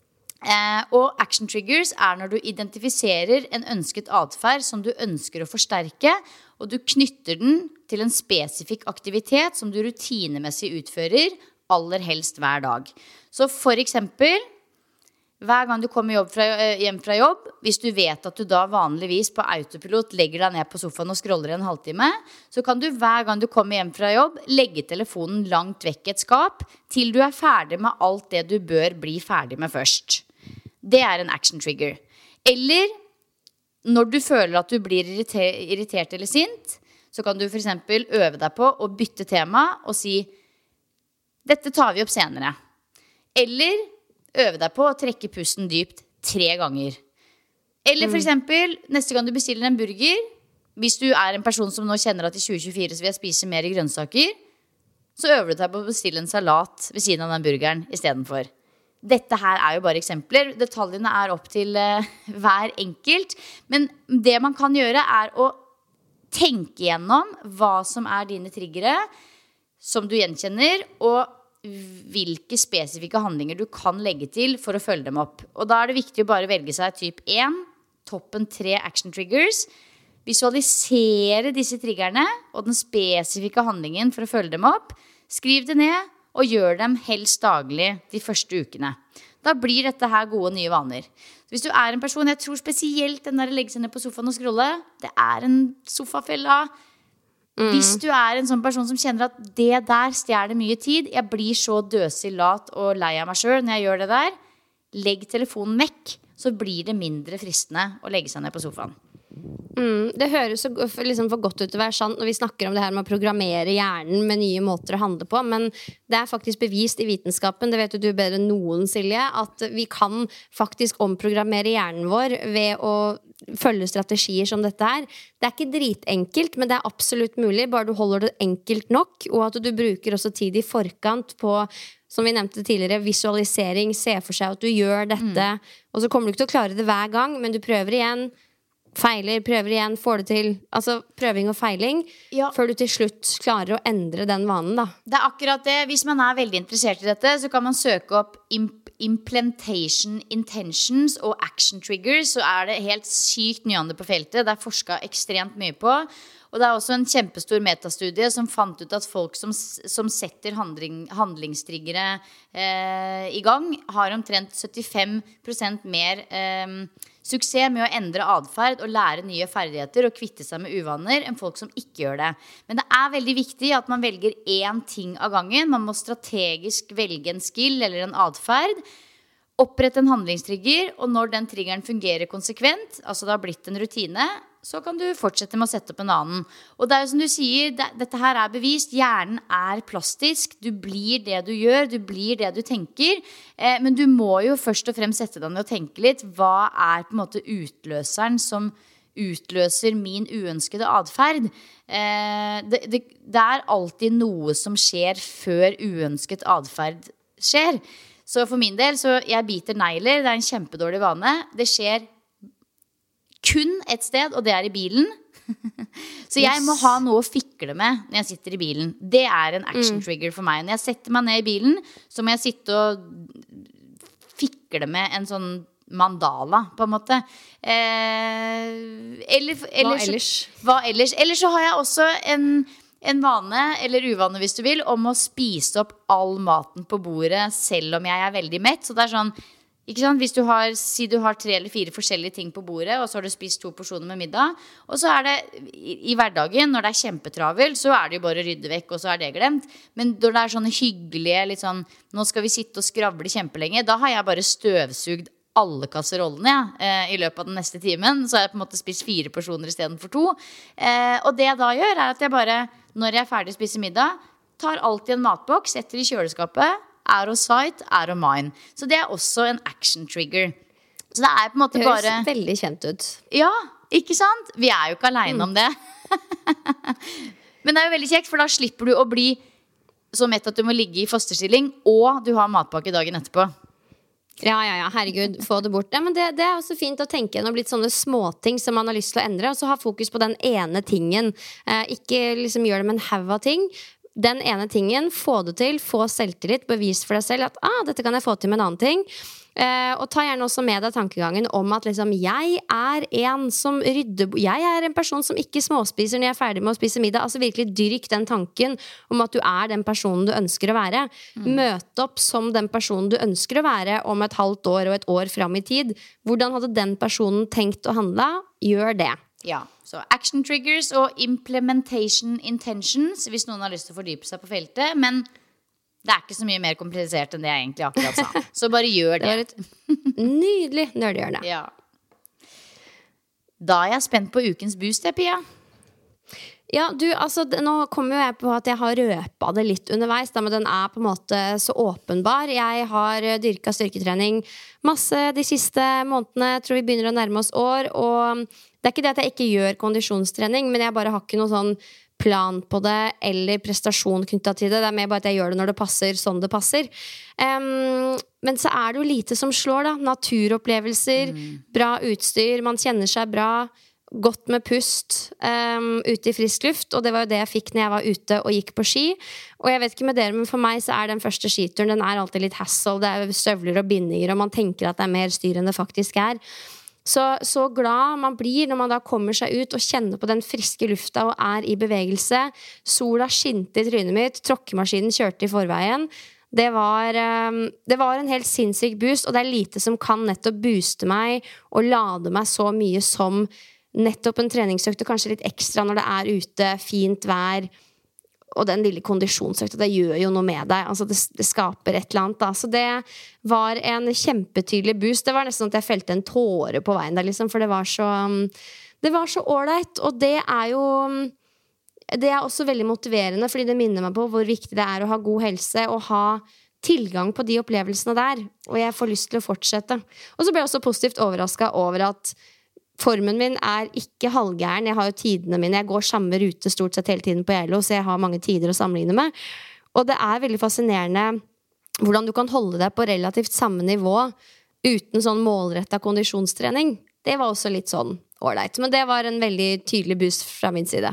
Eh, og action triggers er når du identifiserer en ønsket adferd som du ønsker å forsterke, og du knytter den til en spesifikk aktivitet som du rutinemessig utfører, aller helst hver dag. Så for eksempel, hver gang du kommer jobb fra, hjem fra jobb, hvis du vet at du da vanligvis på autopilot legger deg ned på sofaen og scroller en halvtime, så kan du hver gang du kommer hjem fra jobb legge telefonen langt vekk i et skap til du er ferdig med alt det du bør bli ferdig med først. Det er en action trigger. Eller når du føler at du blir irriter- irritert eller sint, så kan du for eksempel øve deg på å bytte tema og si dette tar vi opp senere. Eller øve deg på å trekke pusten dypt tre ganger. Eller for eksempel, neste gang du bestiller en burger, hvis du er en person som nå kjenner at i tjue tjuefire så vil jeg spise mer grønnsaker, så øver du deg på å bestille en salat ved siden av den burgeren i stedet for. Dette her er jo bare eksempler. Detaljene er opp til uh, hver enkelt. Men det man kan gjøre er å tenke gjennom hva som er dine triggere, som du gjenkjenner, og hvilke spesifikke handlinger du kan legge til for å følge dem opp. Og da er det viktig å bare velge seg typ én, toppen tre action triggers, visualisere disse triggerne og den spesifikke handlingen for å følge dem opp, skriv det ned og gjør dem helst daglig de første ukene. Da blir dette her gode nye vaner. Så hvis du er en person, jeg tror spesielt den der legge seg ned på sofaen og scrolle, det er en sofafella. Mm. Hvis du er en sånn person som kjenner at det der stjeler mye tid, jeg blir så døsig lat og lei av meg selv når jeg gjør det der, legg telefonen vekk, så blir det mindre fristende å legge seg ned på sofaen. Mm, det høres så, liksom for godt ut til å være sant når vi snakker om det her med å programmere hjernen med nye måter å handle på, men det er faktisk bevist i vitenskapen, det vet du bedre enn noen, Silje, at vi kan faktisk omprogrammere hjernen vår ved å følge strategier som dette her. Det er ikke dritenkelt, men det er absolutt mulig, bare du holder det enkelt nok, og at du bruker også tid i forkant på, som vi nevnte tidligere, visualisering, se for seg at du gjør dette, mm. og så kommer du ikke til å klare det hver gang, men du prøver igjen, feiler, prøver igjen, får det til, altså prøving og feiling, ja. Før du til slutt klarer å endre den vanen da. Det er akkurat det. Hvis man er veldig interessert i dette, så kan man søke opp imp- implementation intentions og action triggers, så er det helt sykt nyande på feltet. Det er forsket ekstremt mye på. Og det er også en kjempestor metastudie som fant ut at folk som, som setter handling, handlingstriggere eh, i gang, har omtrent syttifem prosent mer eh, suksess med å endre adferd og lære nye ferdigheter og kvitte seg med uvaner enn folk som ikke gjør det. Men det er veldig viktig at man velger én ting av gangen. Man må strategisk velge en skill eller en adferd. Opprette en handlingstrigger, og når den triggeren fungerer konsekvent, altså det har blitt en rutine, så kan du fortsette med å sette opp en annen. Og det er jo som du sier, det, dette her er bevist, hjernen er plastisk, du blir det du gjør, du blir det du tenker, eh, men du må jo først og fremst sette deg ned og tenke litt, hva er på en måte utløseren som utløser min uønskede adferd? Eh, det, det, det er alltid noe som skjer før uønsket adferd skjer. Så for min del, så jeg biter negler, det er en kjempedårlig vane. Det skjer kun et sted, og det er i bilen. Så jeg yes. må ha noe å fikle med når jeg sitter i bilen. Det er en action trigger for meg. Når jeg setter meg ned i bilen, så må jeg sitte og fikle med en sånn mandala, på en måte. Eh, eller, eller, hva ellers? Så, hva ellers? Ellers så har jeg også en... en vane, eller uvane hvis du vil, om å spise opp all maten på bordet selv om jeg er veldig mett. Så det er sånn, ikke sant? Hvis du har, si du har tre eller fire forskjellige ting på bordet, og så har du spist to porsjoner med middag, og så er det i, i hverdagen, når det er kjempetravel, så er det jo bare å rydde vekk, og så er det glemt. Men når det er sånne hyggelige, litt sånn, nå skal vi sitte og skravle kjempelenge, da har jeg bare støvsugd alle kasserollene ja, eh, i løpet av den neste timen. Så har jeg på en måte spist fire porsjoner i stedet for to. Eh, og det jeg da gjør er at jeg bare, når jeg er ferdig å spise middag, tar alltid en matboks, setter i kjøleskapet, er hos Sight, er hos Mine. Så det er også en action trigger. Så det er på en måte det høres bare veldig kjent ut. Ja, ikke sant? Vi er jo ikke alene mm. om det. Men det er jo veldig kjekt, for da slipper du å bli så mett at du må ligge i fosterstilling, og du har matpakke dagen etterpå. Ja, ja, ja, herregud, få det bort. Ja, men det, det er også fint å tenke gjennom litt sånne småting som man har lyst til å endre, og så ha fokus på den ene tingen. Eh, ikke liksom gjøre det med en haug av ting. Den ene tingen, få det til, få selvtillit, bevis for deg selv at ah, dette kan jeg få til med en annen ting. Eh, og ta gjerne også med deg tankegangen om at liksom, jeg er en som rydder Jeg er en person som ikke småspiser når jeg er ferdig med å spise middag. Altså virkelig dyrk den tanken om at du er den personen du ønsker å være. mm. Møt opp som den personen du ønsker å være om et halvt år og et år fram i tid. Hvordan hadde den personen tenkt å handle? Gjør det. Ja, så action triggers og implementation intentions, hvis noen har lyst til å fordype seg på feltet. Men det er ikke så mye mer komplisert enn det jeg egentlig akkurat sa. Så bare gjør det. Det var et nydelig nerdehjørne. Ja. Da er jeg spent på ukens boost, Pia. Ja, du, altså, nå kommer jo jeg på at jeg har røpet det litt underveis, da, men den er på en måte så åpenbar. Jeg har dyrket styrketrening masse de siste månedene, jeg tror vi begynner å nærme oss år, og det er ikke det at jeg ikke gjør kondisjonstrening, men jeg bare har ikke noe sånn plan på det, eller prestasjon knyttet til det. Det er mer bare at jeg gjør det når det passer, sånn det passer. Um, men så er det jo lite som slår da. Naturopplevelser, mm. bra utstyr, man kjenner seg bra, godt med pust, um, ute i frisk luft, og det var jo det jeg fikk når jeg var ute og gikk på ski. Og jeg vet ikke med dere, men for meg så er den første skituren, den er alltid litt hassle, det er støvler og bindinger, og man tenker at det er mer styr enn det faktisk er. Så, så glad man blir når man da kommer seg ut og kjenner på den friske lufta og er i bevegelse. Sola skinte i trynet mitt, tråkkemaskinen kjørte i forveien. Det var, det var en helt sinnssyk boost, og det er lite som kan nettopp booste meg og lade meg så mye som nettopp en treningsøkt, og kanskje litt ekstra når det er ute, fint vær, og den lille kondisjonsøkta, det gjør jo noe med deg. Altså det, det skaper et eller annet da. Så det var en kjempetydelig boost. Det var nesten at jeg felte en tåre på veien der, liksom, for det var så det var så ålreit. Og det er jo det er også veldig motiverende, fordi det minner meg på hvor viktig det er å ha god helse og ha tilgang på de opplevelsene der. Og jeg får lyst til å fortsette. Og så ble jeg også positivt overrasket over at formen min er ikke halvgæren. Jeg har jo tidene mine. Jeg går samme rute stort sett hele tiden på E L O, så jeg har mange tider å sammenligne med. Og det er veldig fascinerende hvordan du kan holde deg på relativt samme nivå uten sånn målrettet kondisjonstrening. Det var også litt sånn ålreit. Men det var en veldig tydelig boost fra min side.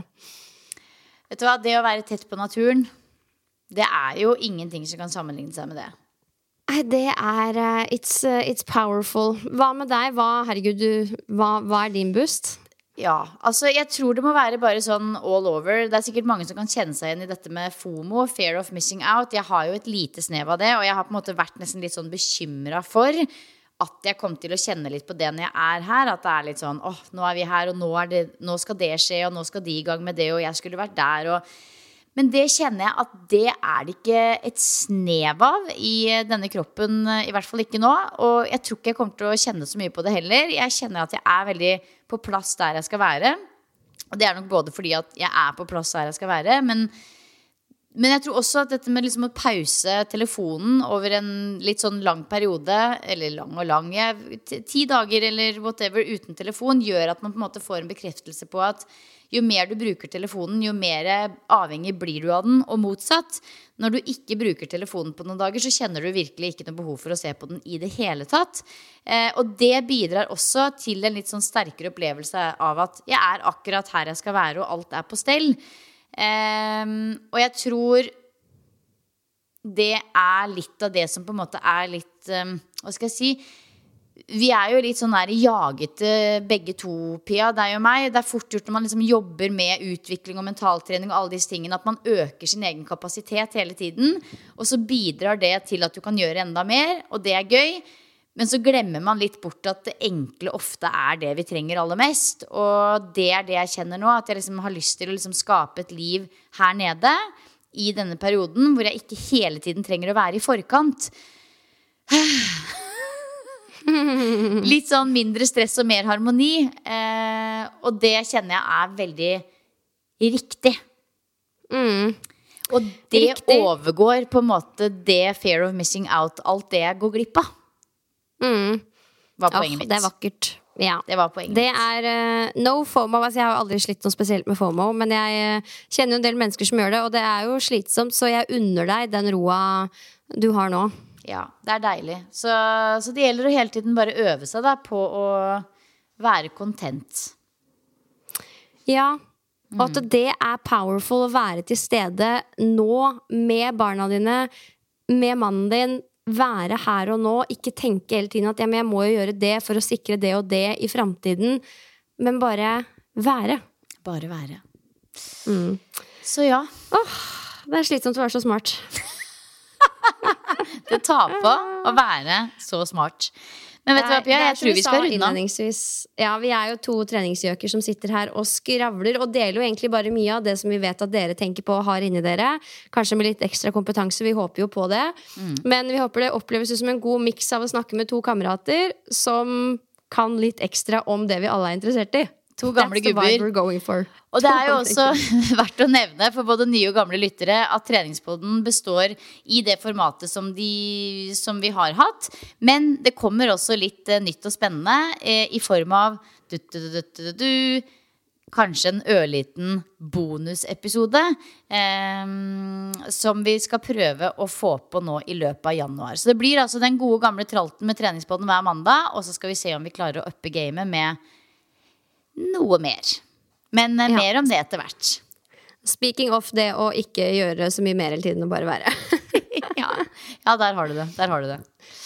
Vet du hva? Det å være tett på naturen, det er jo ingenting som kan sammenligne seg med det. Det er uh, it's, uh, it's powerful. Hva med deg? Hva, herregud, du, hva, hva er din boost? Ja, altså jeg tror det må være bare sånn all over. Det er sikkert mange som kan kjenne seg igjen i dette med FOMO, Fear of Missing Out. Jeg har jo et lite snev av det, og jeg har på en måte vært nesten litt sånn bekymret for at jeg kom til å kjenne litt på det når jeg er her. At det er litt sånn, åh, nå er vi her, og nå, er det, nå skal det skje, og nå skal de i gang med det, og jeg skulle vært der, og men det kjenner jeg at det er det ikke et snev av i denne kroppen, i hvert fall ikke nå. Og jeg tror ikke jeg kommer til å kjenne så mye på det heller. Jeg kjenner at jeg er veldig på plass der jeg skal være. Og det er nok både fordi at jeg er på plass der jeg skal være, men, men jeg tror også at dette med liksom å pause telefonen over en litt sånn lang periode, eller lang og lang, jeg, ti dager eller whatever uten telefon, gjør at man på en måte får en bekreftelse på at jo mer du bruker telefonen, jo mer avhengig blir du av den, og motsatt. Når du ikke bruker telefonen på noen dager, så kjenner du virkelig ikke noe behov for å se på den i det hele tatt. Eh, og det bidrar også til en litt sånn sterkere opplevelse av at jeg er akkurat her jeg skal være, og alt er på stell. Eh, og jeg tror det er litt av det som på en måte er litt, eh, hva skal jeg si, vi er jo litt sånn der jagete begge to, Pia, deg og meg. Det er fort gjort når man liksom jobber med utvikling og mentaltrening og alle disse tingene, at man øker sin egen kapasitet hele tiden, og så bidrar det til at du kan gjøre enda mer, og det er gøy. Men så glemmer man litt bort at det enkle ofte er det vi trenger aller mest, og det er det jeg kjenner nå, at jeg liksom har lyst til å liksom skape et liv her nede i denne perioden, hvor jeg ikke hele tiden trenger å være i forkant. Litt sånn mindre stress og mer harmoni, eh, og det kjenner jeg er veldig riktig. Mm. Og det Riktig. overgår på en måte det fear of missing out, alt det jeg går glipp av. Mm. Var poenget Åh, mitt. det er vakkert. Ja. Det var poenget Det mitt. er uh, no FOMO. Altså, jeg har jo aldri slitt noe spesielt med FOMO, men jeg uh, kjenner jo en del mennesker som gjør det, og det er jo slitsomt, så jeg unner deg den roa du har nå. Ja, det er deilig. Så, så det gjelder å hele tiden bare øve seg da, på å være content. Ja, og at det er powerful å være til stede nå med barna dine, med mannen din, være her og nå, ikke tenke hele tiden at ja, men jeg må jo gjøre det for å sikre det og det i fremtiden, men bare være. Bare være. Mm. Så ja. Åh, det er slitsomt å være så smart. Det tar på å være så smart. Men vet du hva, Pia? Jeg tror vi skal runde av. Ja, vi er jo to treningsgjøker som sitter her og skravler og deler jo egentlig bare mye av det som vi vet at dere tenker på og har inni dere. Kanskje med litt ekstra kompetanse, vi håper jo på det. Mm. Men vi håper det oppleves som en god miks av å snakke med to kamerater som kan litt ekstra om det vi alle er interessert i. To gamle gubber. Og det er jo også verdt å nevne for både nye og gamle lyttere at treningspodden består i det formatet som, de, som vi har hatt. Men det kommer også litt eh, nytt og spennende eh, i form av du, du, du, du, du, kanskje en ørliten bonusepisode eh, som vi skal prøve å få på nå i løpet av januar. Så det blir altså den gode gamle tralten med treningspodden hver mandag, og så skal vi se om vi klarer å uppe gamet med noe mer. Men uh, ja. Mer om det etter hvert. Speaking of det å ikke gjøre så mye mer hele tiden og bare være. ja. ja, der har du det. Der har du det.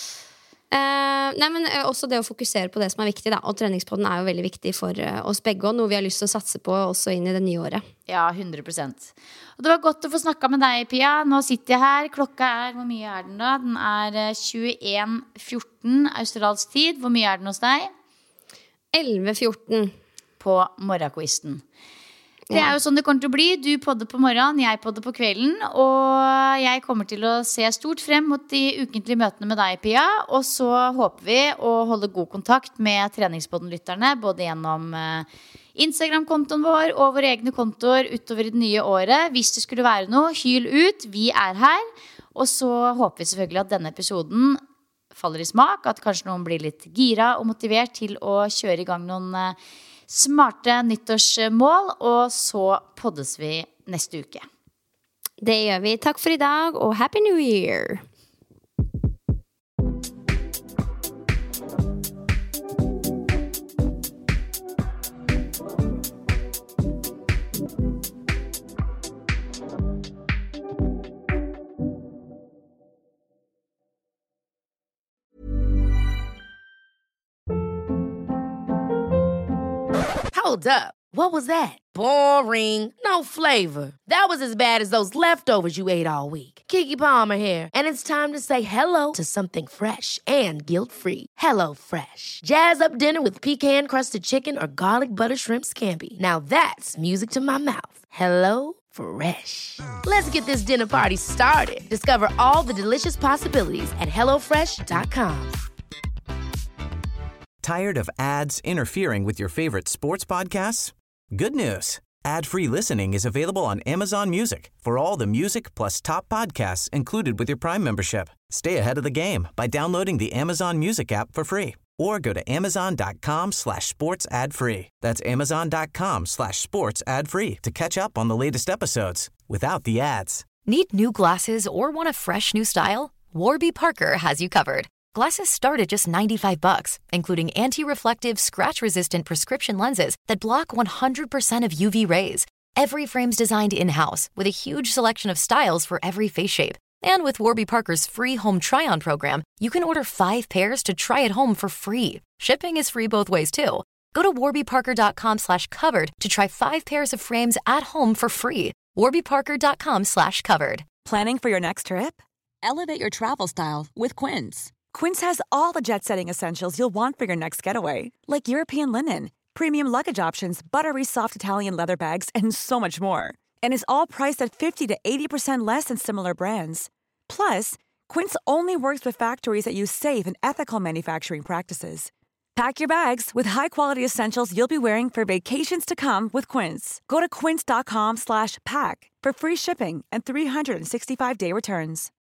Uh, nei, men uh, også det å fokusere på det som er viktig da. Og treningspodden er jo veldig viktig for uh, oss begge, og noe vi har lyst til å satse på også inn i det nye året. Ja, hundre prosent. Og det var godt å få snakka med deg, Pia. Nå sitter jeg her. Klokka er, hvor mye er den da? Den er uh, tjueen fjorten australsk tid. Hvor mye er den hos deg? elleve fjorten på morgenquisten. Det er jo sånn det kommer til å bli. Du podder på morgenen, jeg podder på kvelden. Og jeg kommer til å se stort frem mot de ukentlige møtene med deg, Pia. Og så håper vi å holde god kontakt med treningspodden-lytterne, både gjennom Instagram-kontoen vår og våre egne kontoer utover i det nye året. Hvis det skulle være noe, hyl ut. Vi er her. Og så håper vi selvfølgelig at denne episoden faller i smak, at kanskje noen blir litt gira og motivert til å kjøre i gang noen smarte nyttårsmål, og så poddes vi neste uke. Det gjør vi. Takk for i dag, og Happy New Year! Hold up. What was that? Boring. No flavor. That was as bad as those leftovers you ate all week. Keke Palmer here, and it's time to say hello to something fresh and guilt-free. Hello Fresh. Jazz up dinner with pecan-crusted chicken or garlic butter shrimp scampi. Now that's music to my mouth. Hello Fresh. Let's get this dinner party started. Discover all the delicious possibilities at hello fresh dot com. Tired of ads interfering with your favorite sports podcasts? Good news. Ad-free listening is available on Amazon Music for all the music plus top podcasts included with your Prime membership. Stay ahead of the game by downloading the Amazon Music app for free or go to amazon.com slash sports ad free. That's amazon.com slash sports ad free to catch up on the latest episodes without the ads. Need new glasses or want a fresh new style? Warby Parker has you covered. Glasses start at just ninety-five bucks, including anti-reflective, scratch-resistant prescription lenses that block one hundred percent of U V rays. Every frame's designed in-house with a huge selection of styles for every face shape. And with Warby Parker's free home try-on program, you can order five pairs to try at home for free. Shipping is free both ways, too. Go to warbyparker.com slash covered to try five pairs of frames at home for free. warbyparker.com slash covered. Planning for your next trip? Elevate your travel style with Quince. Quince has all the jet-setting essentials you'll want for your next getaway, like European linen, premium luggage options, buttery soft Italian leather bags, and so much more. And is all priced at fifty to eighty percent less than similar brands. Plus, Quince only works with factories that use safe and ethical manufacturing practices. Pack your bags with high-quality essentials you'll be wearing for vacations to come with Quince. Go to quince.com slash pack for free shipping and three sixty-five day returns.